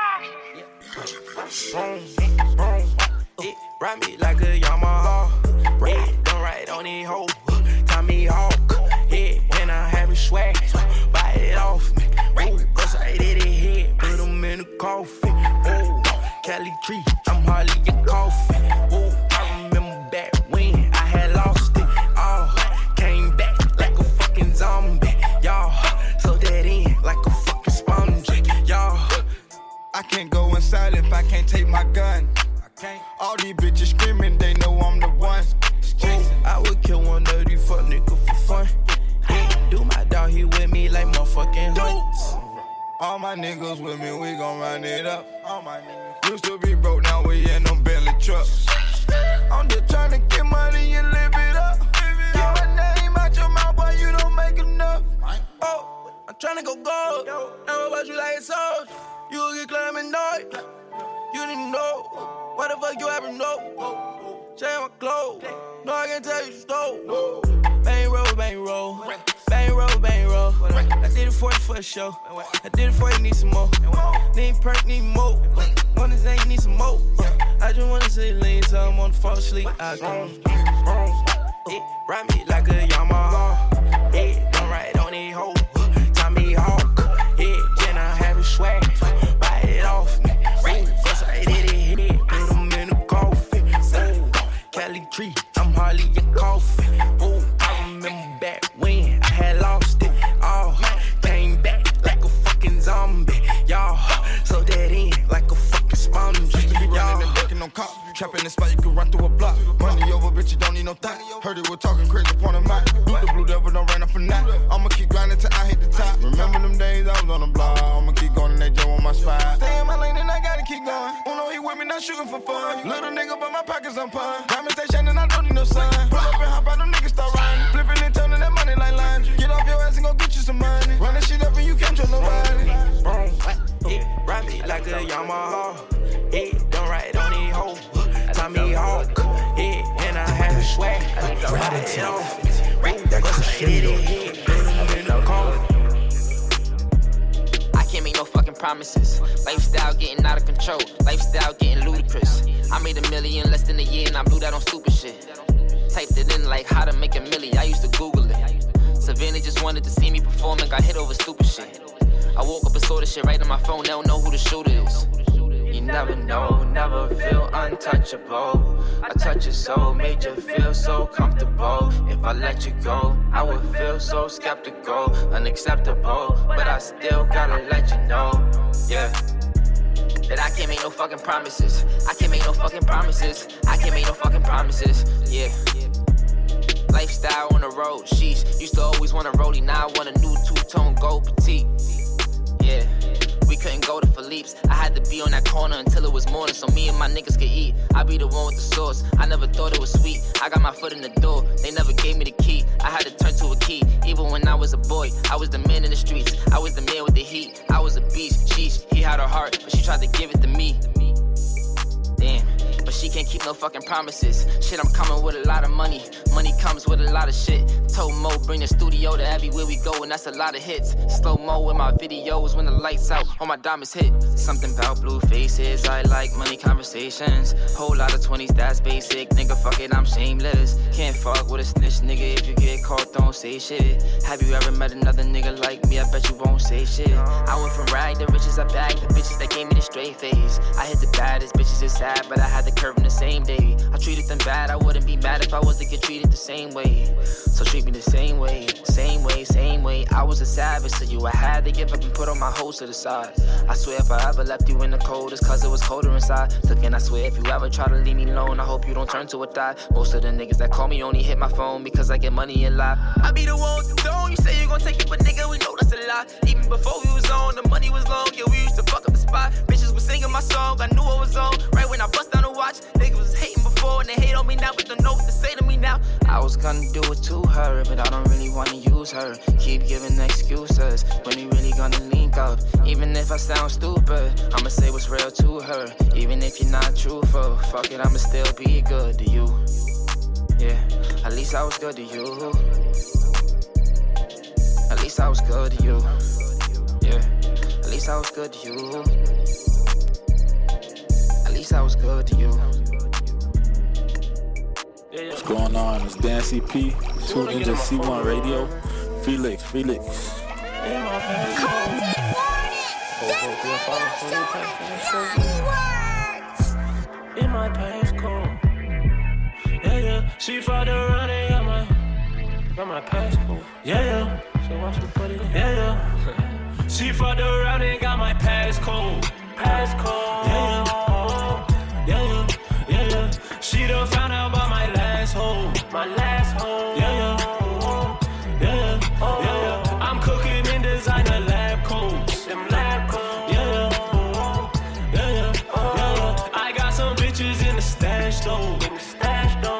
boy trash. Boom, boom, it ride me like a Yamaha. Red, don't ride on it, hoe. Tommy Hawk, yeah, when I have it swag, buy it off me. Ooh, cause I did it here, put them in the coffin. Ooh, Cali tree, I'm hardly a coffin. Ooh, I remember back when I had lost it. Oh, came back like a fucking zombie. Y'all, so that in like a fucking sponge. Y'all, I can't go inside if I can't take my gun. All these bitches screaming, they know I'm the one. Ooh, I would kill one of these fuck niggas for fun. Yeah, do my dog, he with me like motherfucking hunts. All my niggas with me, we gon' run it up. All my niggas used to be broke, now we in them Bentley trucks. I'm just tryna get money and live it up. Get my name out your mouth, boy, you don't make enough. Oh, I'm tryna go gold. Know about you like a soldier. You will get climbing noise. You didn't know. What the fuck you ever know? Change my clothes. No, I can tell you the stole. Bang roll, bang roll. Bang roll, bang roll. I did it for you for a show. I did it for you, need some more. Need perk, need more. One is ain't need some more. I just wanna see lean, so I'm on the fall asleep. I go. It ride me like a Yamaha. Yeah, don't ride on it, hoe. Tommy Hawk. Yeah, then I have it swag. Buy it off me. Cause I did it here. Put them in the coffin. Ooh, Cali tree, I'm hardly a coffin. Ooh, I remember back when I had lost it. Oh, came back like a fucking zombie. Y'all, so that in like a fucking sponge. Used to be running and ducking on cops. Trapping the spot, you can run through a block. Money over, bitch, you don't need no thought. Heard it, we're talking crazy upon a mic. Blue the blue devil, don't run up a night. I'ma keep grinding till I hit the top. Remember them days I was on the block. I'ma keep going and they jump on my spine. Stay in my lane and I gotta keep going. Uno, he with me, not shooting for fun. Little nigga, but my pockets on pun. Diamond station and I don't need no sign. Pull up and hop out, them niggas start riding. Flipping and turning that money like laundry. Get off your ass and go get you some money. Run that shit up and you can't trust nobody. It ride me like a Yamaha. Yeah, don't ride on it, hoe. Tommy Hawk. Yeah, and I have a swag. Buy it off me. That crescendo. I can't make no fucking promises. Lifestyle getting out of control. Lifestyle getting ludicrous. I made a million less than a year and I blew that on stupid shit. Typed it in like how to make a milli. I used to Google it. Savannah just wanted to see me perform and got hit over stupid shit. I woke up and saw the shit right on my phone. They don't know who the shooter is. You never know, never feel untouchable. I touch your soul, made you feel so comfortable. If I let you go, I would feel so skeptical, unacceptable. But I still gotta let you know, yeah, that I can't make no fucking promises. I can't make no fucking promises. I can't make no fucking promises, yeah. Lifestyle on the road, sheesh. Used to always want a rollie, now I want a new two-tone gold petite, yeah. We couldn't go to Philippe's. I had to be on that corner until it was morning so me and my niggas could eat. I be the one with the sauce. I never thought it was sweet. I got my foot in the door. They never gave me the key. I had to turn to a key. Even when I was a boy, I was the man in the streets. I was the man with the heat. I was a beast. Sheesh, he had her heart, but she tried to give it to me. Damn. But she can't keep no fucking promises. Shit, I'm coming with a lot of money. Money comes with a lot of shit. Told Mo, bring the studio to everywhere we go, and that's a lot of hits. Slow mo in my videos when the lights out, all my diamonds hit. Something about blue faces, I like money conversations. Whole lot of twenties, that's basic. Nigga, fuck it, I'm shameless. Can't fuck with a snitch, nigga. If you get caught, don't say shit. Have you ever met another nigga like me? I bet you won't say shit. I went from rag to riches, I bagged the bitches that gave me the straight face. I hit the baddest bitches, it's sad, but I had the curve in the same day. I treated them bad, I wouldn't be mad if I was to get treated the same way. So treat me the same way, same way, same way. I was a savage to you, I had to give up and put all my hoes to the side. I swear if I ever left you in the cold, it's cause it was colder inside. Look, and I swear if you ever try to leave me alone, I hope you don't turn to a thigh. Most of the niggas that call me only hit my phone because I get money and lie. I be the one with the throne, you say you gon' take it, but nigga, we know that's a lie. Even before we was on, the money was long, yeah, we used to fuck up the spot. Bitches was singing my song, I knew I was on. Right when I bust down the watch, niggas was hating before and they hate on me now, but don't know what to say to me now. I was gonna do it to her, but I don't really wanna use her. Keep giving excuses, when we really gonna link up. Even if I sound stupid, I'ma say what's real to her. Even if you're not truthful, fuck it, I'ma still be good to you. Yeah, at least I was good to you. At least I was good to you. Yeah, at least I was good to you. At least I was good to you. What's going on? It's Dan C P. Tune into C one Radio. Felix, Felix. In my past code. Yeah, yeah. She fucked around and got my, got my passport. Yeah, yeah. So watch me put it in. Yeah, yeah. She fucked around and got my passcode. Passcode. Yeah, yeah. Yeah, yeah. Yeah, yeah. She done found out about my last hole. My last hole. Yeah, yeah. Yeah, yeah. Yeah, yeah. I'm cooking in designer lab coats. Them lab coats. Yeah, yeah. Yeah, yeah. Yeah, yeah. I got some bitches in the stash though. In the stash though.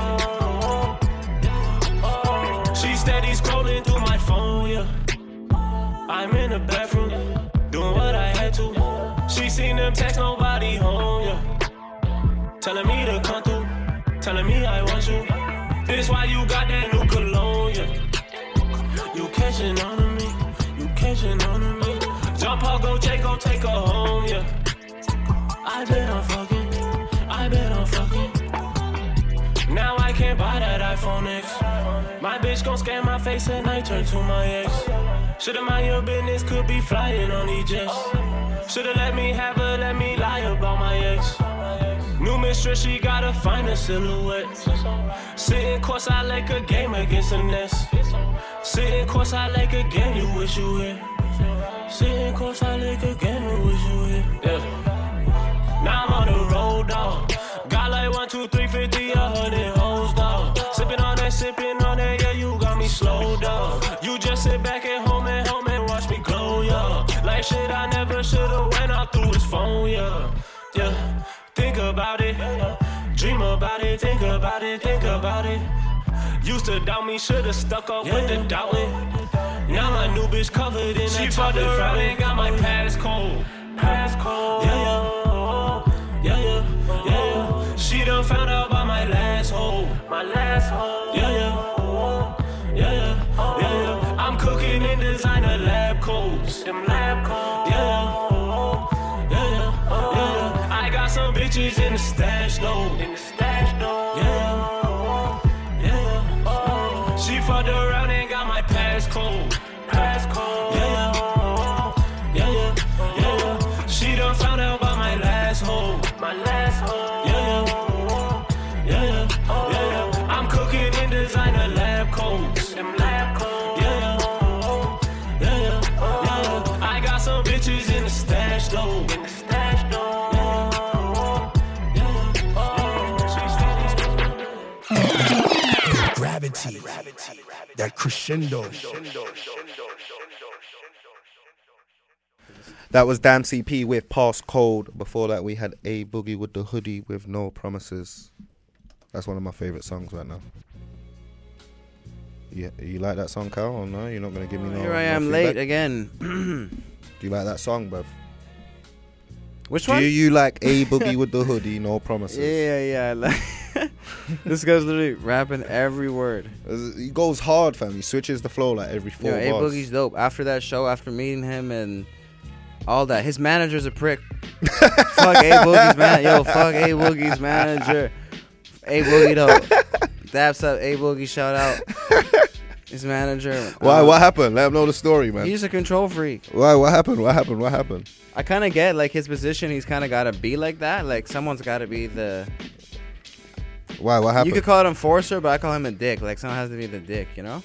She steady scrolling through my phone, yeah. I'm in the bathroom, doing what I had to. She seen them text, nobody home, yeah. Telling me to come through, telling me I want you. This why you got that new cologne, yeah. You catching on to me, you catching on to me. Jump up, go take, go take her home, yeah. I bet I'm fucking, I bet I'm fucking. Now I can't buy that iPhone X. My bitch gon' scan my face and I turn to my ex. Should've mind your business, could be flying on these jets. Should've let me have her, let me lie about my ex. New mistress, she gotta find a silhouette. Sitting courtside like a game against the Nets. Sitting courtside like a game you wish you hit. Sitting courtside like a game you wish you hit. Yeah. Now I'm on the road, dog. Got like one, two, three, fifty, a hundred hoes, dog. Sipping on that, sipping on that, yeah, you got me slow, dog. You just sit back at home and home and watch me glow, yeah. Like shit I never should've went out through his phone, yeah. Yeah. Think about it, dream about it, think about it, think about it. Used to doubt me, should've stuck up yeah. with the doubting. Now my new bitch covered in she that fucked around and got my passcode. Passcode. Yeah, yeah. Yeah, yeah. Yeah, yeah. She done found out about my last hole. My last hole. Yeah, yeah. Yeah, yeah. Yeah, yeah. I'm cooking in designer lab coats. Them lab coats. Yeah, yeah. Some bitches in the stash though. In the stash though. Yeah, yeah, yeah. She fucked around and got my passcode. Passcode. Yeah, yeah, yeah, yeah, yeah. She done found out about my last hole. My last hole. Yeah, yeah, yeah, yeah, yeah, yeah. I'm cooking in designer lab coats. Them lab coats. Yeah, yeah, yeah, yeah, yeah. I got some bitches in the stash though. In the stash though. Gravity, that crescendo. That was Damn C P with Passcode. Before that, we had A Boogie with the Hoodie with No Promises. That's one of my favorite songs right now. Yeah, you like that song, Cal? Or no? You're not gonna give me no. Here I no am feedback? late again. Do you like that song, bruv? Which Do one? you like A Boogie with the Hoodie? No promises. Yeah, yeah. Like this guy's literally rapping every word. He goes hard, fam. He switches the flow like every four Yo, A bars. Boogie's dope. After that show, after meeting him and all that, his manager's a prick. Fuck A Boogie's man. Yo, fuck A Boogie's manager. A Boogie though. Daps up A Boogie. Shout out. His manager. Why? Um, What happened? Let him know the story, man. He's a control freak. Why? What happened? What happened? What happened? I kind of get like his position. He's kind of got to be like that. Like someone's got to be the. Why? What happened? You could call it enforcer, but I call him a dick. Like someone has to be the dick, you know.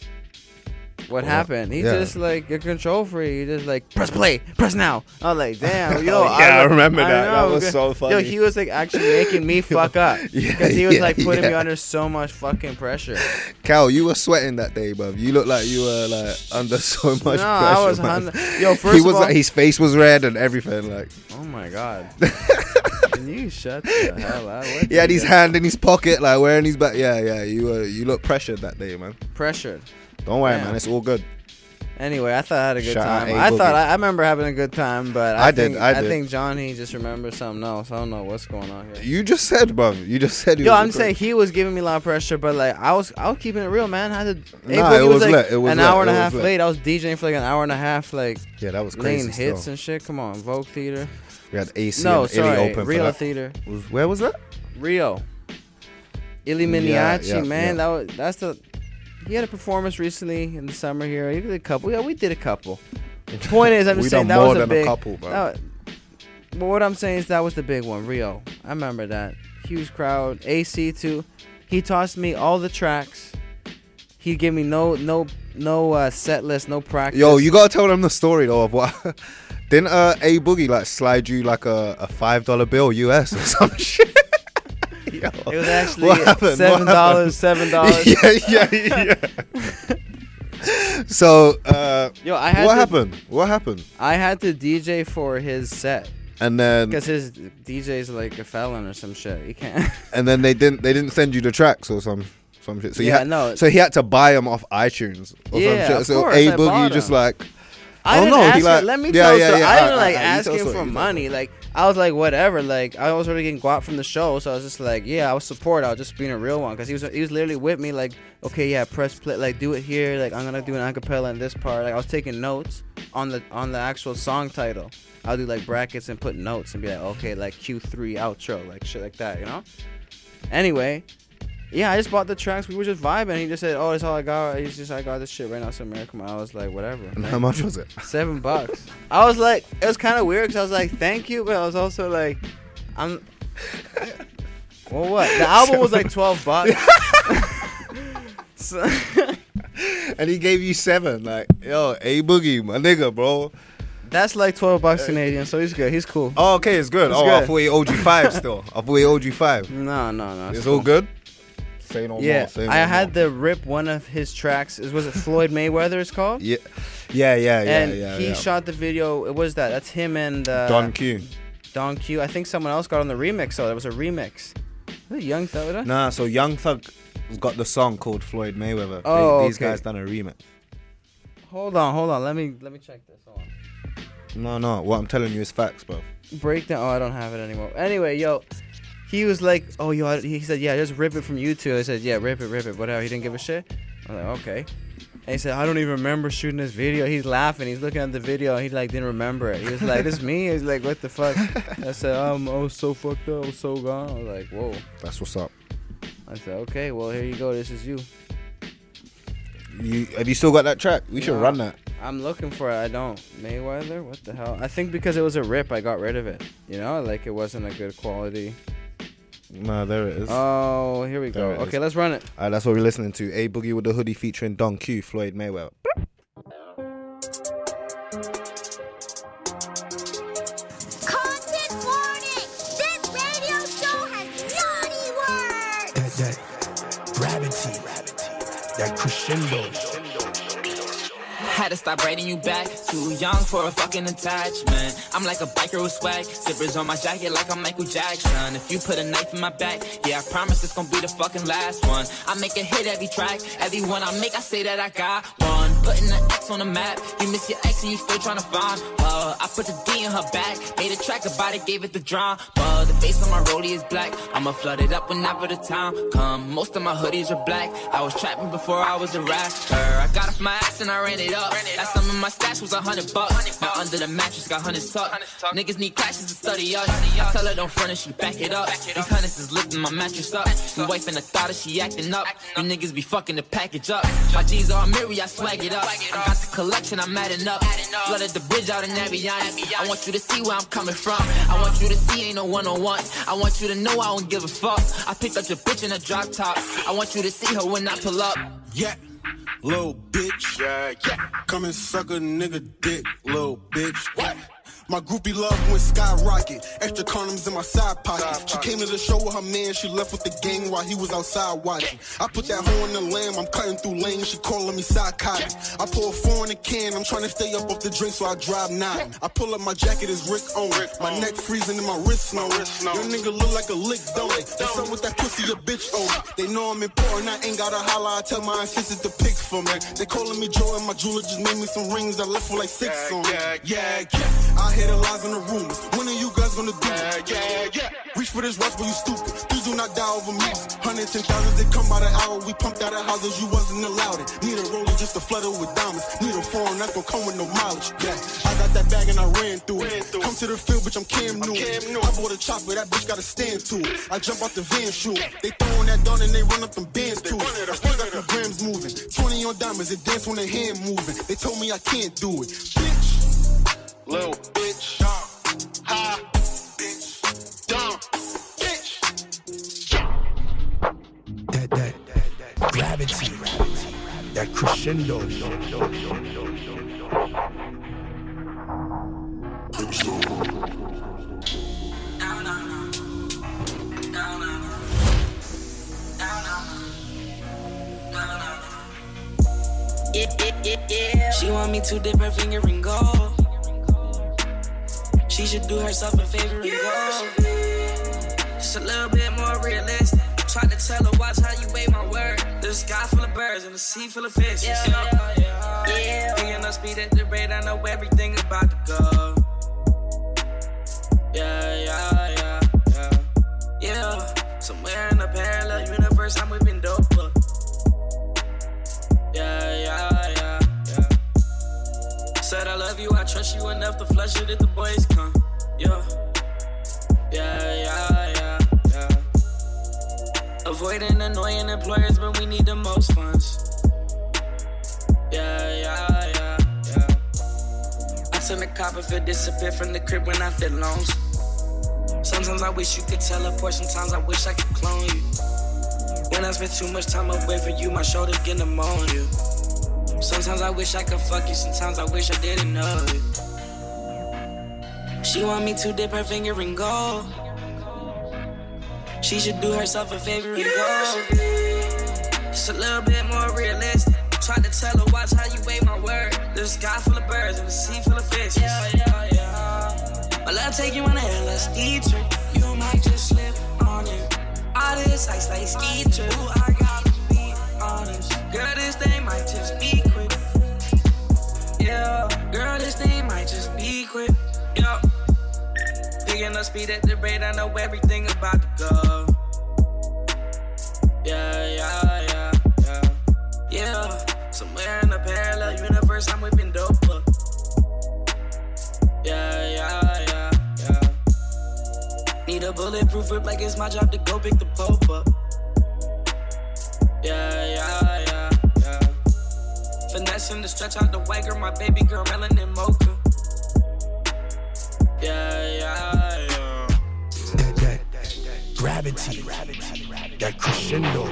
What Well, happened? He's yeah. just like a control freak. He just like press play, press now. I was like, damn, yo. Oh, yeah, I was- remember that. That know, was so Yo, funny. he was like actually making me fuck up because Yeah, he was yeah, like putting me yeah. under so much fucking pressure. Cal, you were sweating that day, bruv. You looked like you were like under so much No, pressure. I was man. hun- Yo, first he of was all- like his face was red and everything. Like, Oh my god. Can you shut the hell up? What he had the- his hand in his pocket, like wearing his back. Yeah, yeah. You were you looked pressured that day, man. Pressured. Don't worry, Damn. man. It's all good. Anyway, I thought I had a good Shout out time. A I Boogie. thought I, I remember having a good time, but I, I did, Think, I did. think Johnny just remembers something else. I don't know what's going on here. You just said, bruv. You just said. he Yo, was I'm a saying he was giving me a lot of pressure, but like I was, I was keeping it real, man. I had to. Nah, A Boogie it was like lit, it was an lit, hour and a it was half lit. late. I was DJing for like an hour and a half, like Yeah, that was laying crazy. hits still. and shit. Come on, Vogue Theater. We had A C No, and sorry, Illy open for Rio that. Theater. Was- Where was that? Rio. Illy Yeah, Miniachi, yeah, man. yeah. That was that's the. He had a performance recently in the summer here. He did a couple. Yeah, we did a couple. Point is, I'm just We saying done that more was a than a big. couple, bro. that wa- but what I'm saying is that was the big one, Rio. I remember that huge crowd. A C too. He tossed me all the tracks. He gave me no no no uh, set list, no practice. Yo, you gotta tell them the story though of what. Didn't uh, A Boogie like slide you like a, a five dollar bill U S or some shit? Yo, It was actually what happened? seven What dollars. Seven dollars. yeah, yeah, yeah. So, uh, Yo, I had what to- happened? What happened? I had to D J for his set And then, because his D J's like a felon or some shit. He can't. and then they didn't they didn't send you the tracks or some some shit. So you Yeah, had no. so he had to buy them off iTunes or Yeah, some shit. of So course, A I Boogie bought just 'em. like. I oh didn't no, ask he him. like Let me yeah, tell yeah, you. yeah. I didn't Alright, like alright, you ask tell him story, for you tell money. Like I was like whatever. Like I was already getting guap from the show, so I was just like, yeah, I was support. I was just being a real one because he was he was literally with me. Like okay, yeah, press play. Like do it here. Like I'm gonna do an acapella in this part. Like I was taking notes on the on the actual song title. I'll do like brackets and put notes and be like, okay, like Q three outro, like shit like that, you know. Anyway. Yeah, I just bought the tracks. We were just vibing. He just said, "Oh, that's all I got." He's just, "I got this shit right now, so American." I was like, "Whatever." And how much was it? Seven bucks. I was like, it was kind of weird because I was like, "Thank you," but I was also like, "I'm." Well, what? The album was like twelve bucks. So And he gave you seven. Like, yo, A Boogie, my nigga, bro. that's like twelve bucks Canadian. So he's good. He's cool. Oh, okay, it's good. It's oh, I good. thought he owed you five still. I thought he owed you five. No, no, no. It's cool. all good. Say no Yeah, more. Say no I had more. to rip one of his tracks. Is was it Floyd Mayweather? It's called. Yeah, yeah, yeah, yeah, and yeah. he yeah. shot the video. What was that? That's him and uh, Don Q. Don Q. I think someone else got on the remix. So there was a remix. Was it Young Thug? Nah, so Young Thug got the song called Floyd Mayweather. Oh, they, these okay. guys done a remix. Hold on, hold on. Let me let me check this. Hold on. No, no. What I'm telling you is facts, bro. Breakdown. Oh, I don't have it anymore. Anyway, yo, he was like, "Oh, yo," I- he said, "Yeah, just rip it from YouTube." I said, "Yeah, rip it, rip it, whatever." He didn't give a shit. I was like, "Okay." And he said, "I don't even remember shooting this video." He's laughing. He's looking at the video. He like didn't remember it. He was like, "This is me." He's like, "What the fuck?" I said, um, "I was so fucked up. I was so gone." I was like, "Whoa." That's what's up. I said, "Okay, well here you go. This is you." You have you still got that track? We should No, run that. I'm looking for it. I don't. Mayweather? What the hell? I think because it was a rip, I got rid of it. You know, like it wasn't a good quality. Nah, there it is. Oh, here we go. There it Okay, is. let's run it. Alright, that's what we're listening to. A Boogie with the Hoodie featuring Don Q, Floyd Mayweather. Content warning! This radio show has naughty words! That, that gravity, that crescendo. Had to stop braiding you back. Too young for a fucking attachment. I'm like a biker with swag. Zippers on my jacket like I'm Michael Jackson. If you put a knife in my back, yeah, I promise it's gonna be the fucking last one. I make a hit every track. Every one I make, I say that I got one. Putting the X on the map. You miss your ex and you still tryna find. Uh, I put the D in her back. Made a track about it, gave it the drama. Uh, the face on my rollie is black. I'ma flood it up whenever the time come. Most of my hoodies are black. I was trapping before I was a rapper. I got off my ass and I ran it up. Last time in my stash was a hundred bucks. Now under the mattress got hundreds tucked. Niggas need clashes to study us. I tell her don't front it, she back it up. These hundreds is lifting my mattress up. Your wife and the thought of she acting up. You niggas be fucking the package up. My jeans are mirror, I swag it up. I got the collection, I'm adding up. Flooded the bridge out in Evian. I want you to see where I'm coming from. I want you to see ain't no one-on-one. I want you to know I don't give a fuck. I picked up your bitch in a drop top. I want you to see her when I pull up. Yeah, little bitch. Yeah, yeah. Come and suck a nigga dick, little bitch. What? My groupie love went skyrocket. Extra condoms in my side pocket. She came to the show with her man. She left with the gang while he was outside watching. I put that hoe in the lamb. I'm cutting through lanes. She calling me psychotic. I pour a four in a can. I'm trying to stay up off the drink, so I drive nine. I pull up my jacket, it's Rick on. My neck freezing and my wrist snowing. Your nigga look like a lick, don't they? That's up with that pussy, a bitch on. They know I'm important. I ain't gotta holler. I tell my assistant to pick for me. They calling me Joe and my jeweler just made me some rings. I left with like six on. Yeah, yeah, yeah. I hear the lies in the rumors. When are you guys gonna do it? Yeah, yeah, yeah. Reach for this rush, but you stupid. Please do not die over me. Hundreds and thousands, they come by the hour. We pumped out of houses, you wasn't allowed it. Need a roller just to flood it with diamonds. Need a foreign, that's gonna come with no mileage. Yeah, I got that bag and I ran through it. Come to the field, bitch, I'm Cam Newton. I bought a chopper, that bitch gotta stand to it. I jump out the van shoe. They throwing that down and they run up them bands to it. I still got the grams moving. twenty on diamonds, it dance when their hand moving. They told me I can't do it. Bitch. Little bitch, dumb, ha, bitch, dumb, bitch. That, that, that gravity, that crescendo. Yeah, yeah, yeah, yeah. She want me to dip her finger and go. She should do herself a favor and go. Just a little bit more realistic. Tried to tell her, watch how you weigh my word. The sky full of birds and the sea full of fish. Yeah, yeah, yeah. yeah. Thinking of speed at the rate, I know everything about to go. Yeah, yeah, yeah, yeah. Yeah. Somewhere in a parallel universe, I'm whipping dope up. Yeah, yeah, yeah, yeah. Said I love you, I trust you enough to flush it if the boys come. Yeah, yeah, yeah, yeah, yeah. Avoiding annoying employers, but we need the most funds. Yeah, yeah, yeah, yeah. I turn the cop if it disappear from the crib when I feel lonesome. Sometimes I wish you could teleport, sometimes I wish I could clone you. When I spend too much time away from you, my shoulders get them on you. Sometimes I wish I could fuck you, sometimes I wish I didn't know you. She want me to dip her finger and go. She should do herself a favor and go. Just a little bit more realistic. Tried to tell her, watch how you weigh my word. The sky full of birds and the sea full of fish. Yeah, yeah, yeah. Well, I'll take you on a L S D trip. You might just slip on it. All this ice like ski trip. Ooh, I gotta be honest. Girl, this thing might just be quick. Yeah. Girl, this thing might just be quick. Yeah. Picking up speed at the rate, I know everything about to go. Yeah, yeah, yeah, yeah. Yeah. Somewhere in a parallel universe, I'm whipping dope up. Yeah, yeah, yeah, yeah. Need a bulletproof whip like it's my job to go pick the Pope up. Yeah, yeah, yeah, yeah. Finessing to stretch out the white girl, my baby girl, melanin mocha. Yeah, yeah, yeah. That, that, that gravity, that crescendo.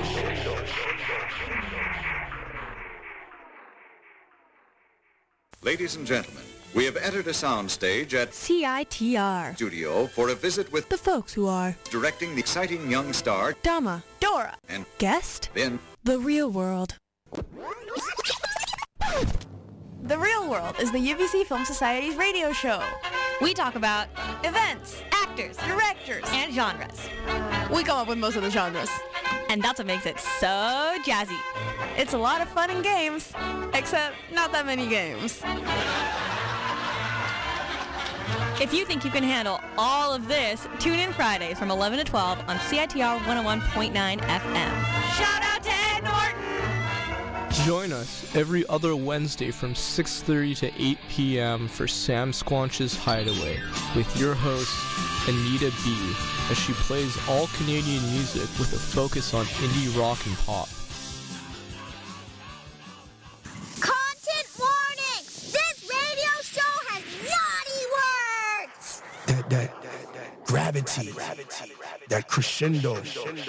Ladies and gentlemen, we have entered a soundstage at C I T R Studio for a visit with the folks who are directing the exciting young star Dama, Dora, and guest then the real world. The Real World is the U B C Film Society's radio show. We talk about events, actors, directors, and genres. We come up with most of the genres. And that's what makes it so jazzy. It's a lot of fun and games, except not that many games. If you think you can handle all of this, tune in Fridays from eleven to twelve on C I T R one oh one point nine F M. Shout out to Ed Norton! Join us every other Wednesday from six thirty to eight p.m. for Sam Squanch's Hideaway with your host, Anita B., as she plays all Canadian music with a focus on indie rock and pop. Content warning! This radio show has naughty words! That, that, that, that gravity, that crescendo.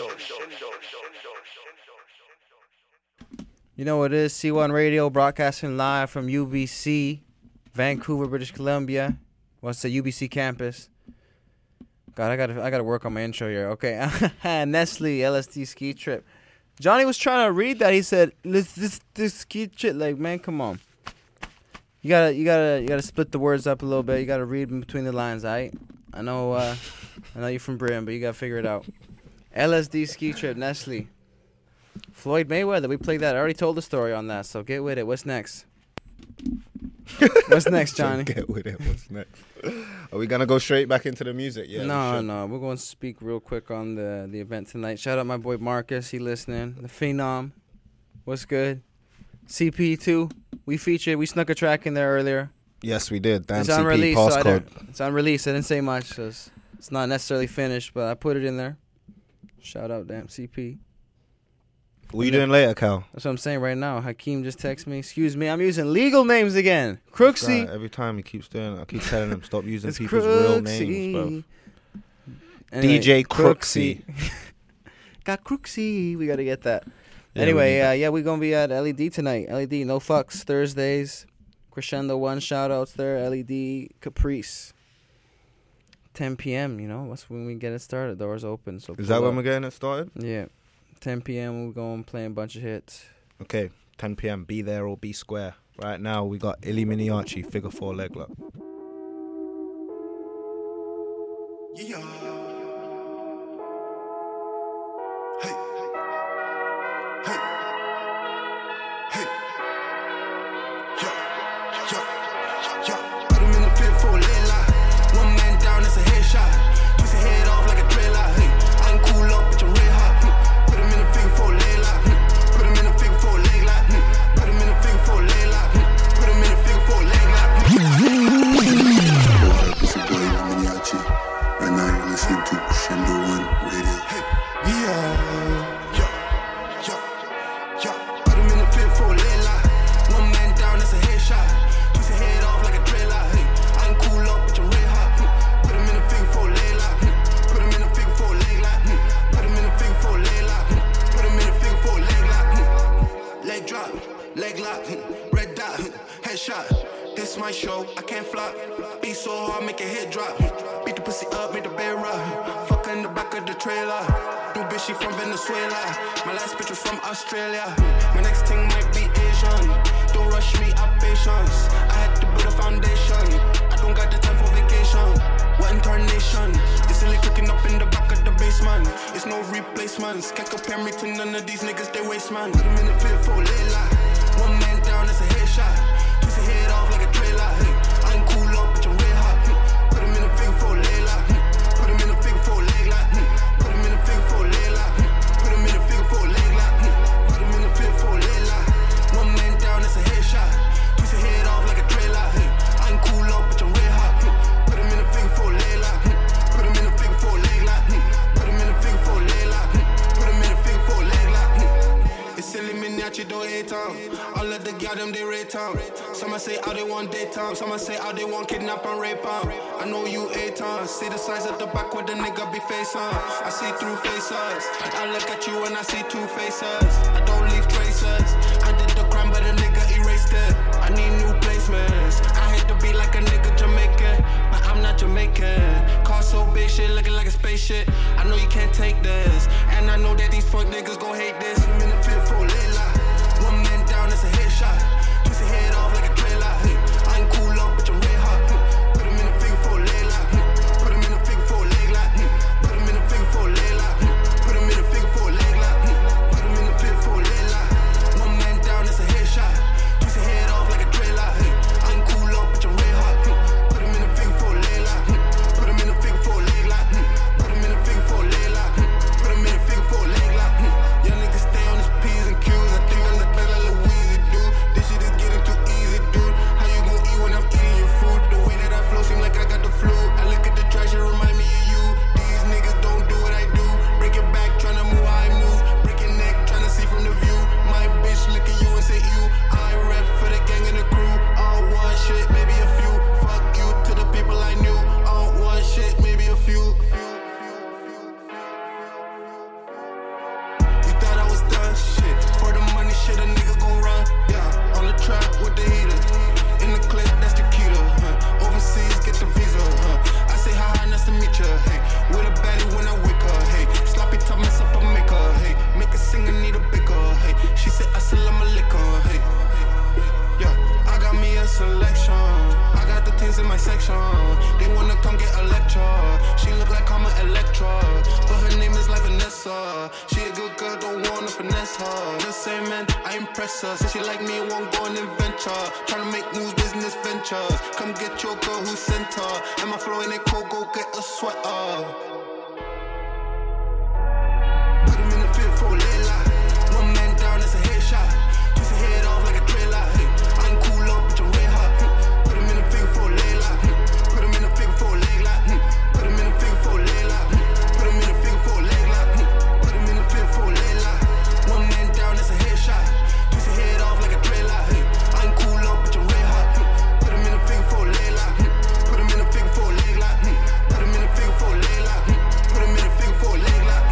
You know what it is? C one Radio broadcasting live from U B C, Vancouver, British Columbia. What's the U B C campus? God, I gotta, I gotta work on my intro here. Okay, Nestle L S D ski trip. Johnny was trying to read that. He said, "This, this, this ski trip." Like, man, come on. You gotta, you gotta, you gotta split the words up a little bit. You gotta read in between the lines. Alright? I know, uh, I know you're from Britain, but you gotta figure it out. L S D ski trip, Nestle. Floyd Mayweather, we played that. I already told the story on that, so get with it. What's next? What's next, Johnny? Get with it. What's next? Are we gonna go straight back into the music? Yeah. No, no. We're going to speak real quick on the the event tonight. Shout out my boy Marcus. He listening. The Phenom. What's good? C P two. We featured. We snuck a track in there earlier. Yes, we did. Damn it's C P unreleased, passcode. So it's unreleased. I didn't say much, so it's, it's not necessarily finished, but I put it in there. Shout out, damn C P. What are you doing later, Cal? That's what I'm saying right now. Hakeem just texted me. Excuse me, I'm using legal names again. Crooksy. God, every time he keeps doing it, I keep telling him stop using people's real names, bro. Anyway, D J Crooksy. Got Crooksy. We got to get that. Yeah, anyway, uh, yeah, we're going to be at L E D tonight. L E D, no fucks, Thursdays. Crescendo One shout-outs there. L E D Caprice. ten p.m., you know, that's when we get it started. Doors open. So is that when we're getting it started? Yeah. ten p.m. we're going to play a bunch of hits. Okay, ten p.m. Be there or be square. Right now, we got Illy Miniachi, Figure Four Leg Lock. Yeah. Hey. Hey. Hey. Yo. Yo. Yo. Put him in the fifth for a leg lock. One man down, that's a headshot. Twist your head off like a dreadlock. Hey. I ain't cool up, but you're red hot. Put him in the figure for a leg lock. Put him in the figure for a leg lock. Put him in the figure for a leg lock. Put him in the figure for a leg lock. It's your boy Miniachi. Right now you're listening to Crescendo One Radio. Hey, yeah, yo, yo, yo. Put him in the fifth for a leg lock. One man down, that's a headshot. Twist your head off like a dreadlock. Hey, I ain't cool up, but you're red hot. Put him in the figure for a leg lock. Put him in the figure for a leg lock. Put him in the figure for a leg lock. Put him in the figure for a leg lock. Leg drop, leg lock, red dot, headshot. This my show, I can't flop. Be so hard, make your head drop. Beat the pussy up, make the bed rock. Fuck her in the back of the trailer. New bitch, she from Venezuela. My last bitch was from Australia. My next thing might be Asian. Don't rush me, I patience. I had to build a foundation. I don't got the time for vacation. What incarnation? This silly cooking up in the back of the basement. It's no replacements. Can't compare me to none of these niggas, they waste man. Put them in the fifth for a leg lock. One man down, that's a headshot. Twist your head off like a trailer. Hey, I ain't cool up, but you're red hot. Put him in the figure for a leg lock. Put him in the figure for a leg lock. Put him in the figure for a leg lock. Put him in the figure for a leg lock. Put him in the figure for a leg lock. One man down, that's a headshot. Twist your head off like a trailer. Hey, I ain't cool up, but you're red hot. Put him in the figure for a leg lock. Put him in the figure for a leg lock. Put him in the figure for a leg lock. Put him in the figure for a leg lock. It's silly Miniachi, don't hate town. All of the gal them they rate town. Some say how they want daytime. Some say how they want kidnap and rape on. I know you eight times. See the size of the back where the nigga be face on. I see through faces. I look at you and I see two faces. I don't leave traces. I did the crime but the nigga erased it. I need new placements. I hate to be like a nigga Jamaican, but I'm not Jamaican. Car so big, shit looking like a spaceship. I know you can't take this, and I know that these fuck niggas gon' hate this. I'm in the fifth for a leg lock. One man down, that's a headshot. Twist your head off like a trailer. her. The same man, I impress her. Said she like me, won't go and adventure. Tryna make moves, business ventures. Come get your girl who sent her. And my flow in it cold, go get a sweater. Put him in the field for a Layla. One man down, that's a headshot. Twist your head off like a trailer. Hey, I ain't cool up, bitch, I'm red hot. Put him in the field for a Layla. Put him in the field for a leg lock. Put him in the field for a Layla. Put him in the field for a leg lock. Put him in the field for a Layla. One man down, that's a headshot. Twist your head off like a trailer. Hey, I ain't cool up, bitch, I'm red hot. Put him in the field for a Layla. Put him in the field for a leg lock. Put him in the field for a leg lock. Put him in the field for a leg lock.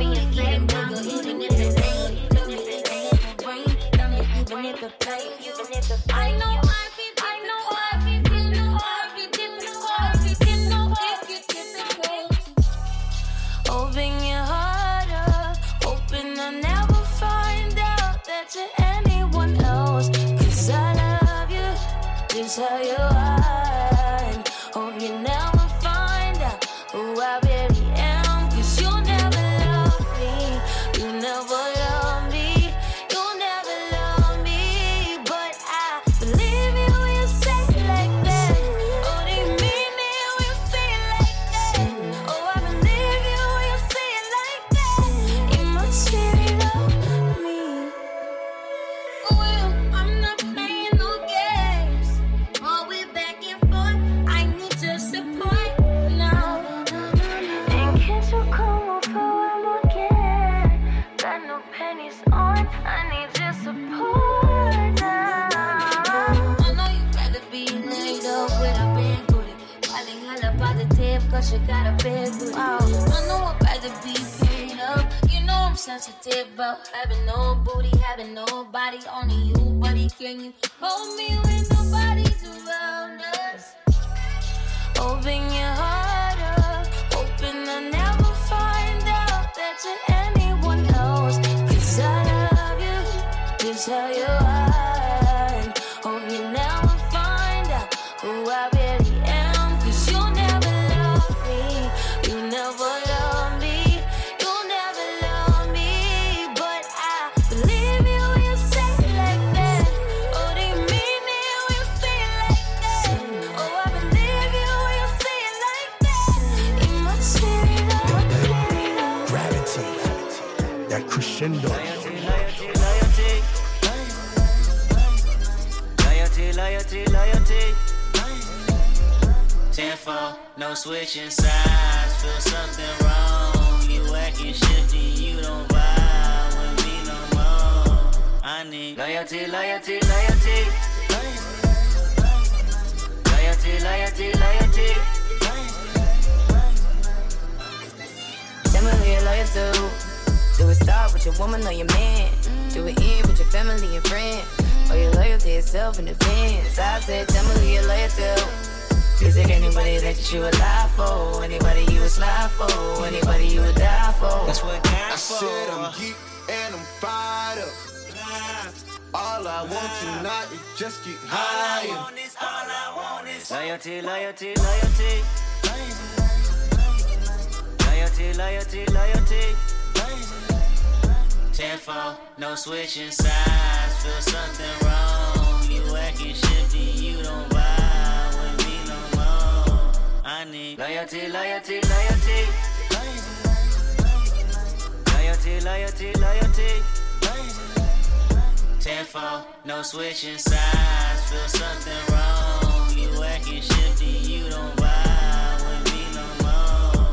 Even if it to anyone else. Cause I love you just how you are. And hope you never find out who I really am. Cause you'll never love me. You never love me. You'll never love me. But I believe you when you say it like that. Oh, they mean it when you say it like that. Oh, I believe you when you say it like that. You must really love me. Well, I'm not playing no games. Always back and forth. I need your support now. And can't you come over one more again? Got no pennies on. I need your support now. I know you rather be laid up with a big booty. Probably hella positive cause you got a big booty. I know I'd rather be paid up. You know I'm sensitive about having no booty, having nobody, only you, buddy. Can you hold me when nobody's around us? Open your heart up, hoping I'll never find out that you're anyone else. Cause I love you just how you are. And hope you never find out who I really am. Cause you'll never love me. You never love me. You'll never love me. But I believe you when you say it like that. Oh, they mean it when you say it like that. Oh, I believe you when you say it like that. You must really love me. Gravity. That crescendo. Loyalty, loyalty, loyalty. ten four, no switching sides. Feel something wrong. You acting shifty, you don't vibe with me no more. I need loyalty, loyalty, loyalty. Loyalty, loyalty, loyalty. Tell me who you're loyal to. Do it start with your woman or your man? Do it end with your family and friends? Or you're loyal to yourself in advance? I said, tell me who you're loyal to. Is it anybody that you would lie for? Anybody you would slide for? Anybody you would die for? That's what I said I'm geek and I'm fired up. All I want tonight is just get higher. All I want is, all I want is loyalty, loyalty, loyalty. Loyalty, loyalty, loyalty. ten four, no switching sides. Feel something wrong. You acting shifty, you don't vibe with me no more. I need loyalty, loyalty, loyalty. Loyalty, loyalty, loyalty. ten four, no switching sides. Feel something wrong. You acting shifty, you don't vibe with me no more.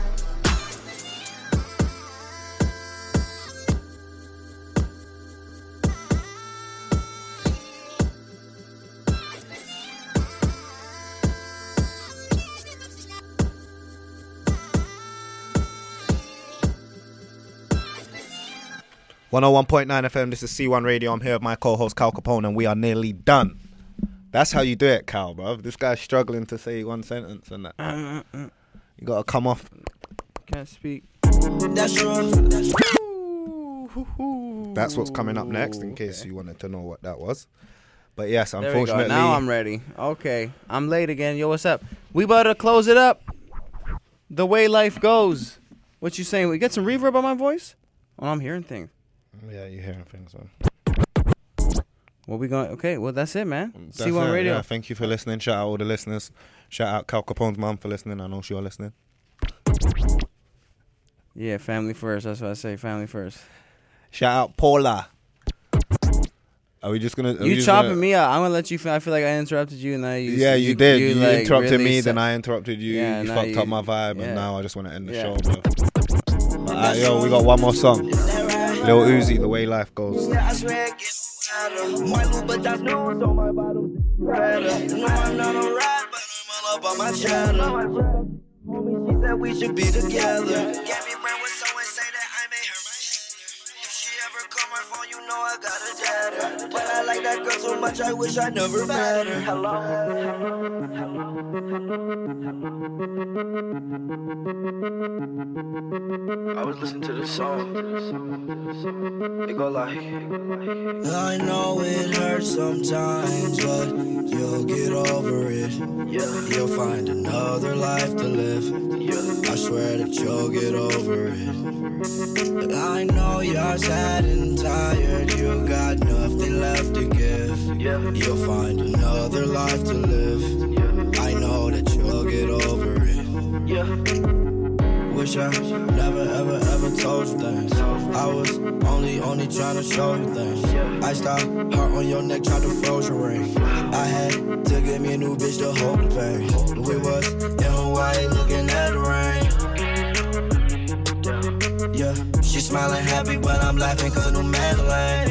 one oh one point nine F M, this is C one Radio. I'm here with my co-host Cal Capone, and we are nearly done. That's how you do it, Cal, bro. This guy's struggling to say one sentence and that. Uh, uh, You gotta come off. Can't speak. That's true. That's what's coming up next, in case you wanted to know what that was. But yes, There we go. unfortunately. Now I'm ready. Okay. I'm late again. Yo, what's up? We about to close it up. The way life goes. What you saying? We get some reverb on my voice? Oh, I'm hearing things. Yeah, you're hearing things, man. What we going? Okay, well, that's it, man. That's C one it, Radio. Yeah, thank you for listening. Shout out all the listeners. Shout out Cal Capone's mom for listening. I know she's listening. Yeah, family first. That's what I say. Family first. Shout out Paula. Are we just gonna? Are we You just chopping gonna, me out. I'm gonna let you. I feel like I interrupted you, and I. You, Yeah, you, did. You, like, interrupted really me, said- then I interrupted you. Yeah, you now fucked you- up my vibe, yeah. and now I just want to end the Yeah. show, bro. But, uh, yo, we got one more song. Lil Uzi, The Way Life Goes. My Louboutins new, so my bottles better. No, I'm not on ride, but I'm all up on my channel. Homie, she said we should be together. Gave me brand with someone say that I made her my shit. If she ever call my phone, you know I I got a dad. But I like that girl so much, I wish I never met her. Hello. I was listening to this song. It go like, I know it hurts sometimes, but you'll get over it. Yeah. You'll find another life to live. Yeah. I swear that you'll get over it. But I know you're sad and tired. You got nothing left to give. Yeah. You'll find another life to live. Yeah. I know that you'll get over it. Yeah. Wish I never, ever, ever told you things. I was only, only trying to show you things. I stopped, heart on your neck, tried to froze your ring. I had to get me a new bitch to hold the pain. We was in Hawaii looking at the rain. Yeah, she's smiling happy, but I'm laughing cause new Madeline.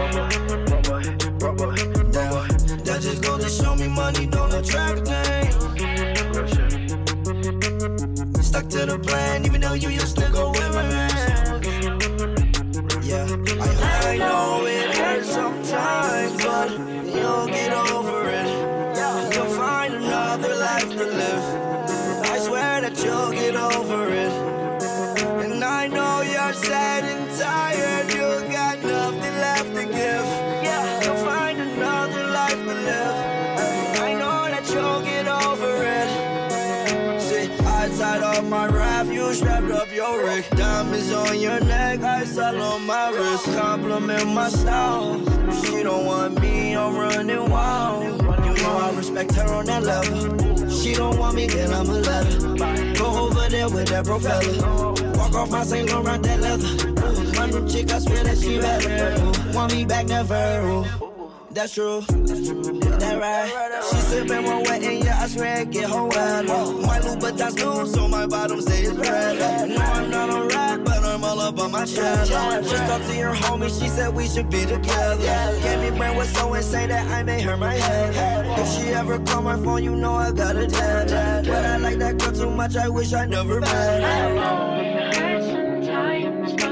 Damn, that just go to show me money don't attract a thing. Stuck to the plan, even though you used to go with my man. Yeah, I, I know it hurts sometimes, but you'll get over it. You'll find another life to live. I swear that you'll get over it. And I know you're sad and tired, you got nothing left to give. You'll find another life to live. I know that you'll get over it. Tied up my raft, you strapped up your rig. Diamonds on your neck, ice all on my wrist. Compliment my style. She don't want me, I'm running wild. You know I respect her on that level. She don't want me, then I'm a letter. Go over there with that bro fella. Walk off my Saint Laurent, that leather. My new chick, I swear that she better. Want me back, never. That's true, that right. She sippin' one wet and yeah, I swear it get her wet. My Louboutins new, so my bottom stays red. No, I'm not a rat, but I'm all up on my chest. Just talked to your homie, she said we should be together. Gave me brain was so insane that I made her my head. If she ever call my phone, you know I got a dad. But I like that girl too much, I wish I never met her.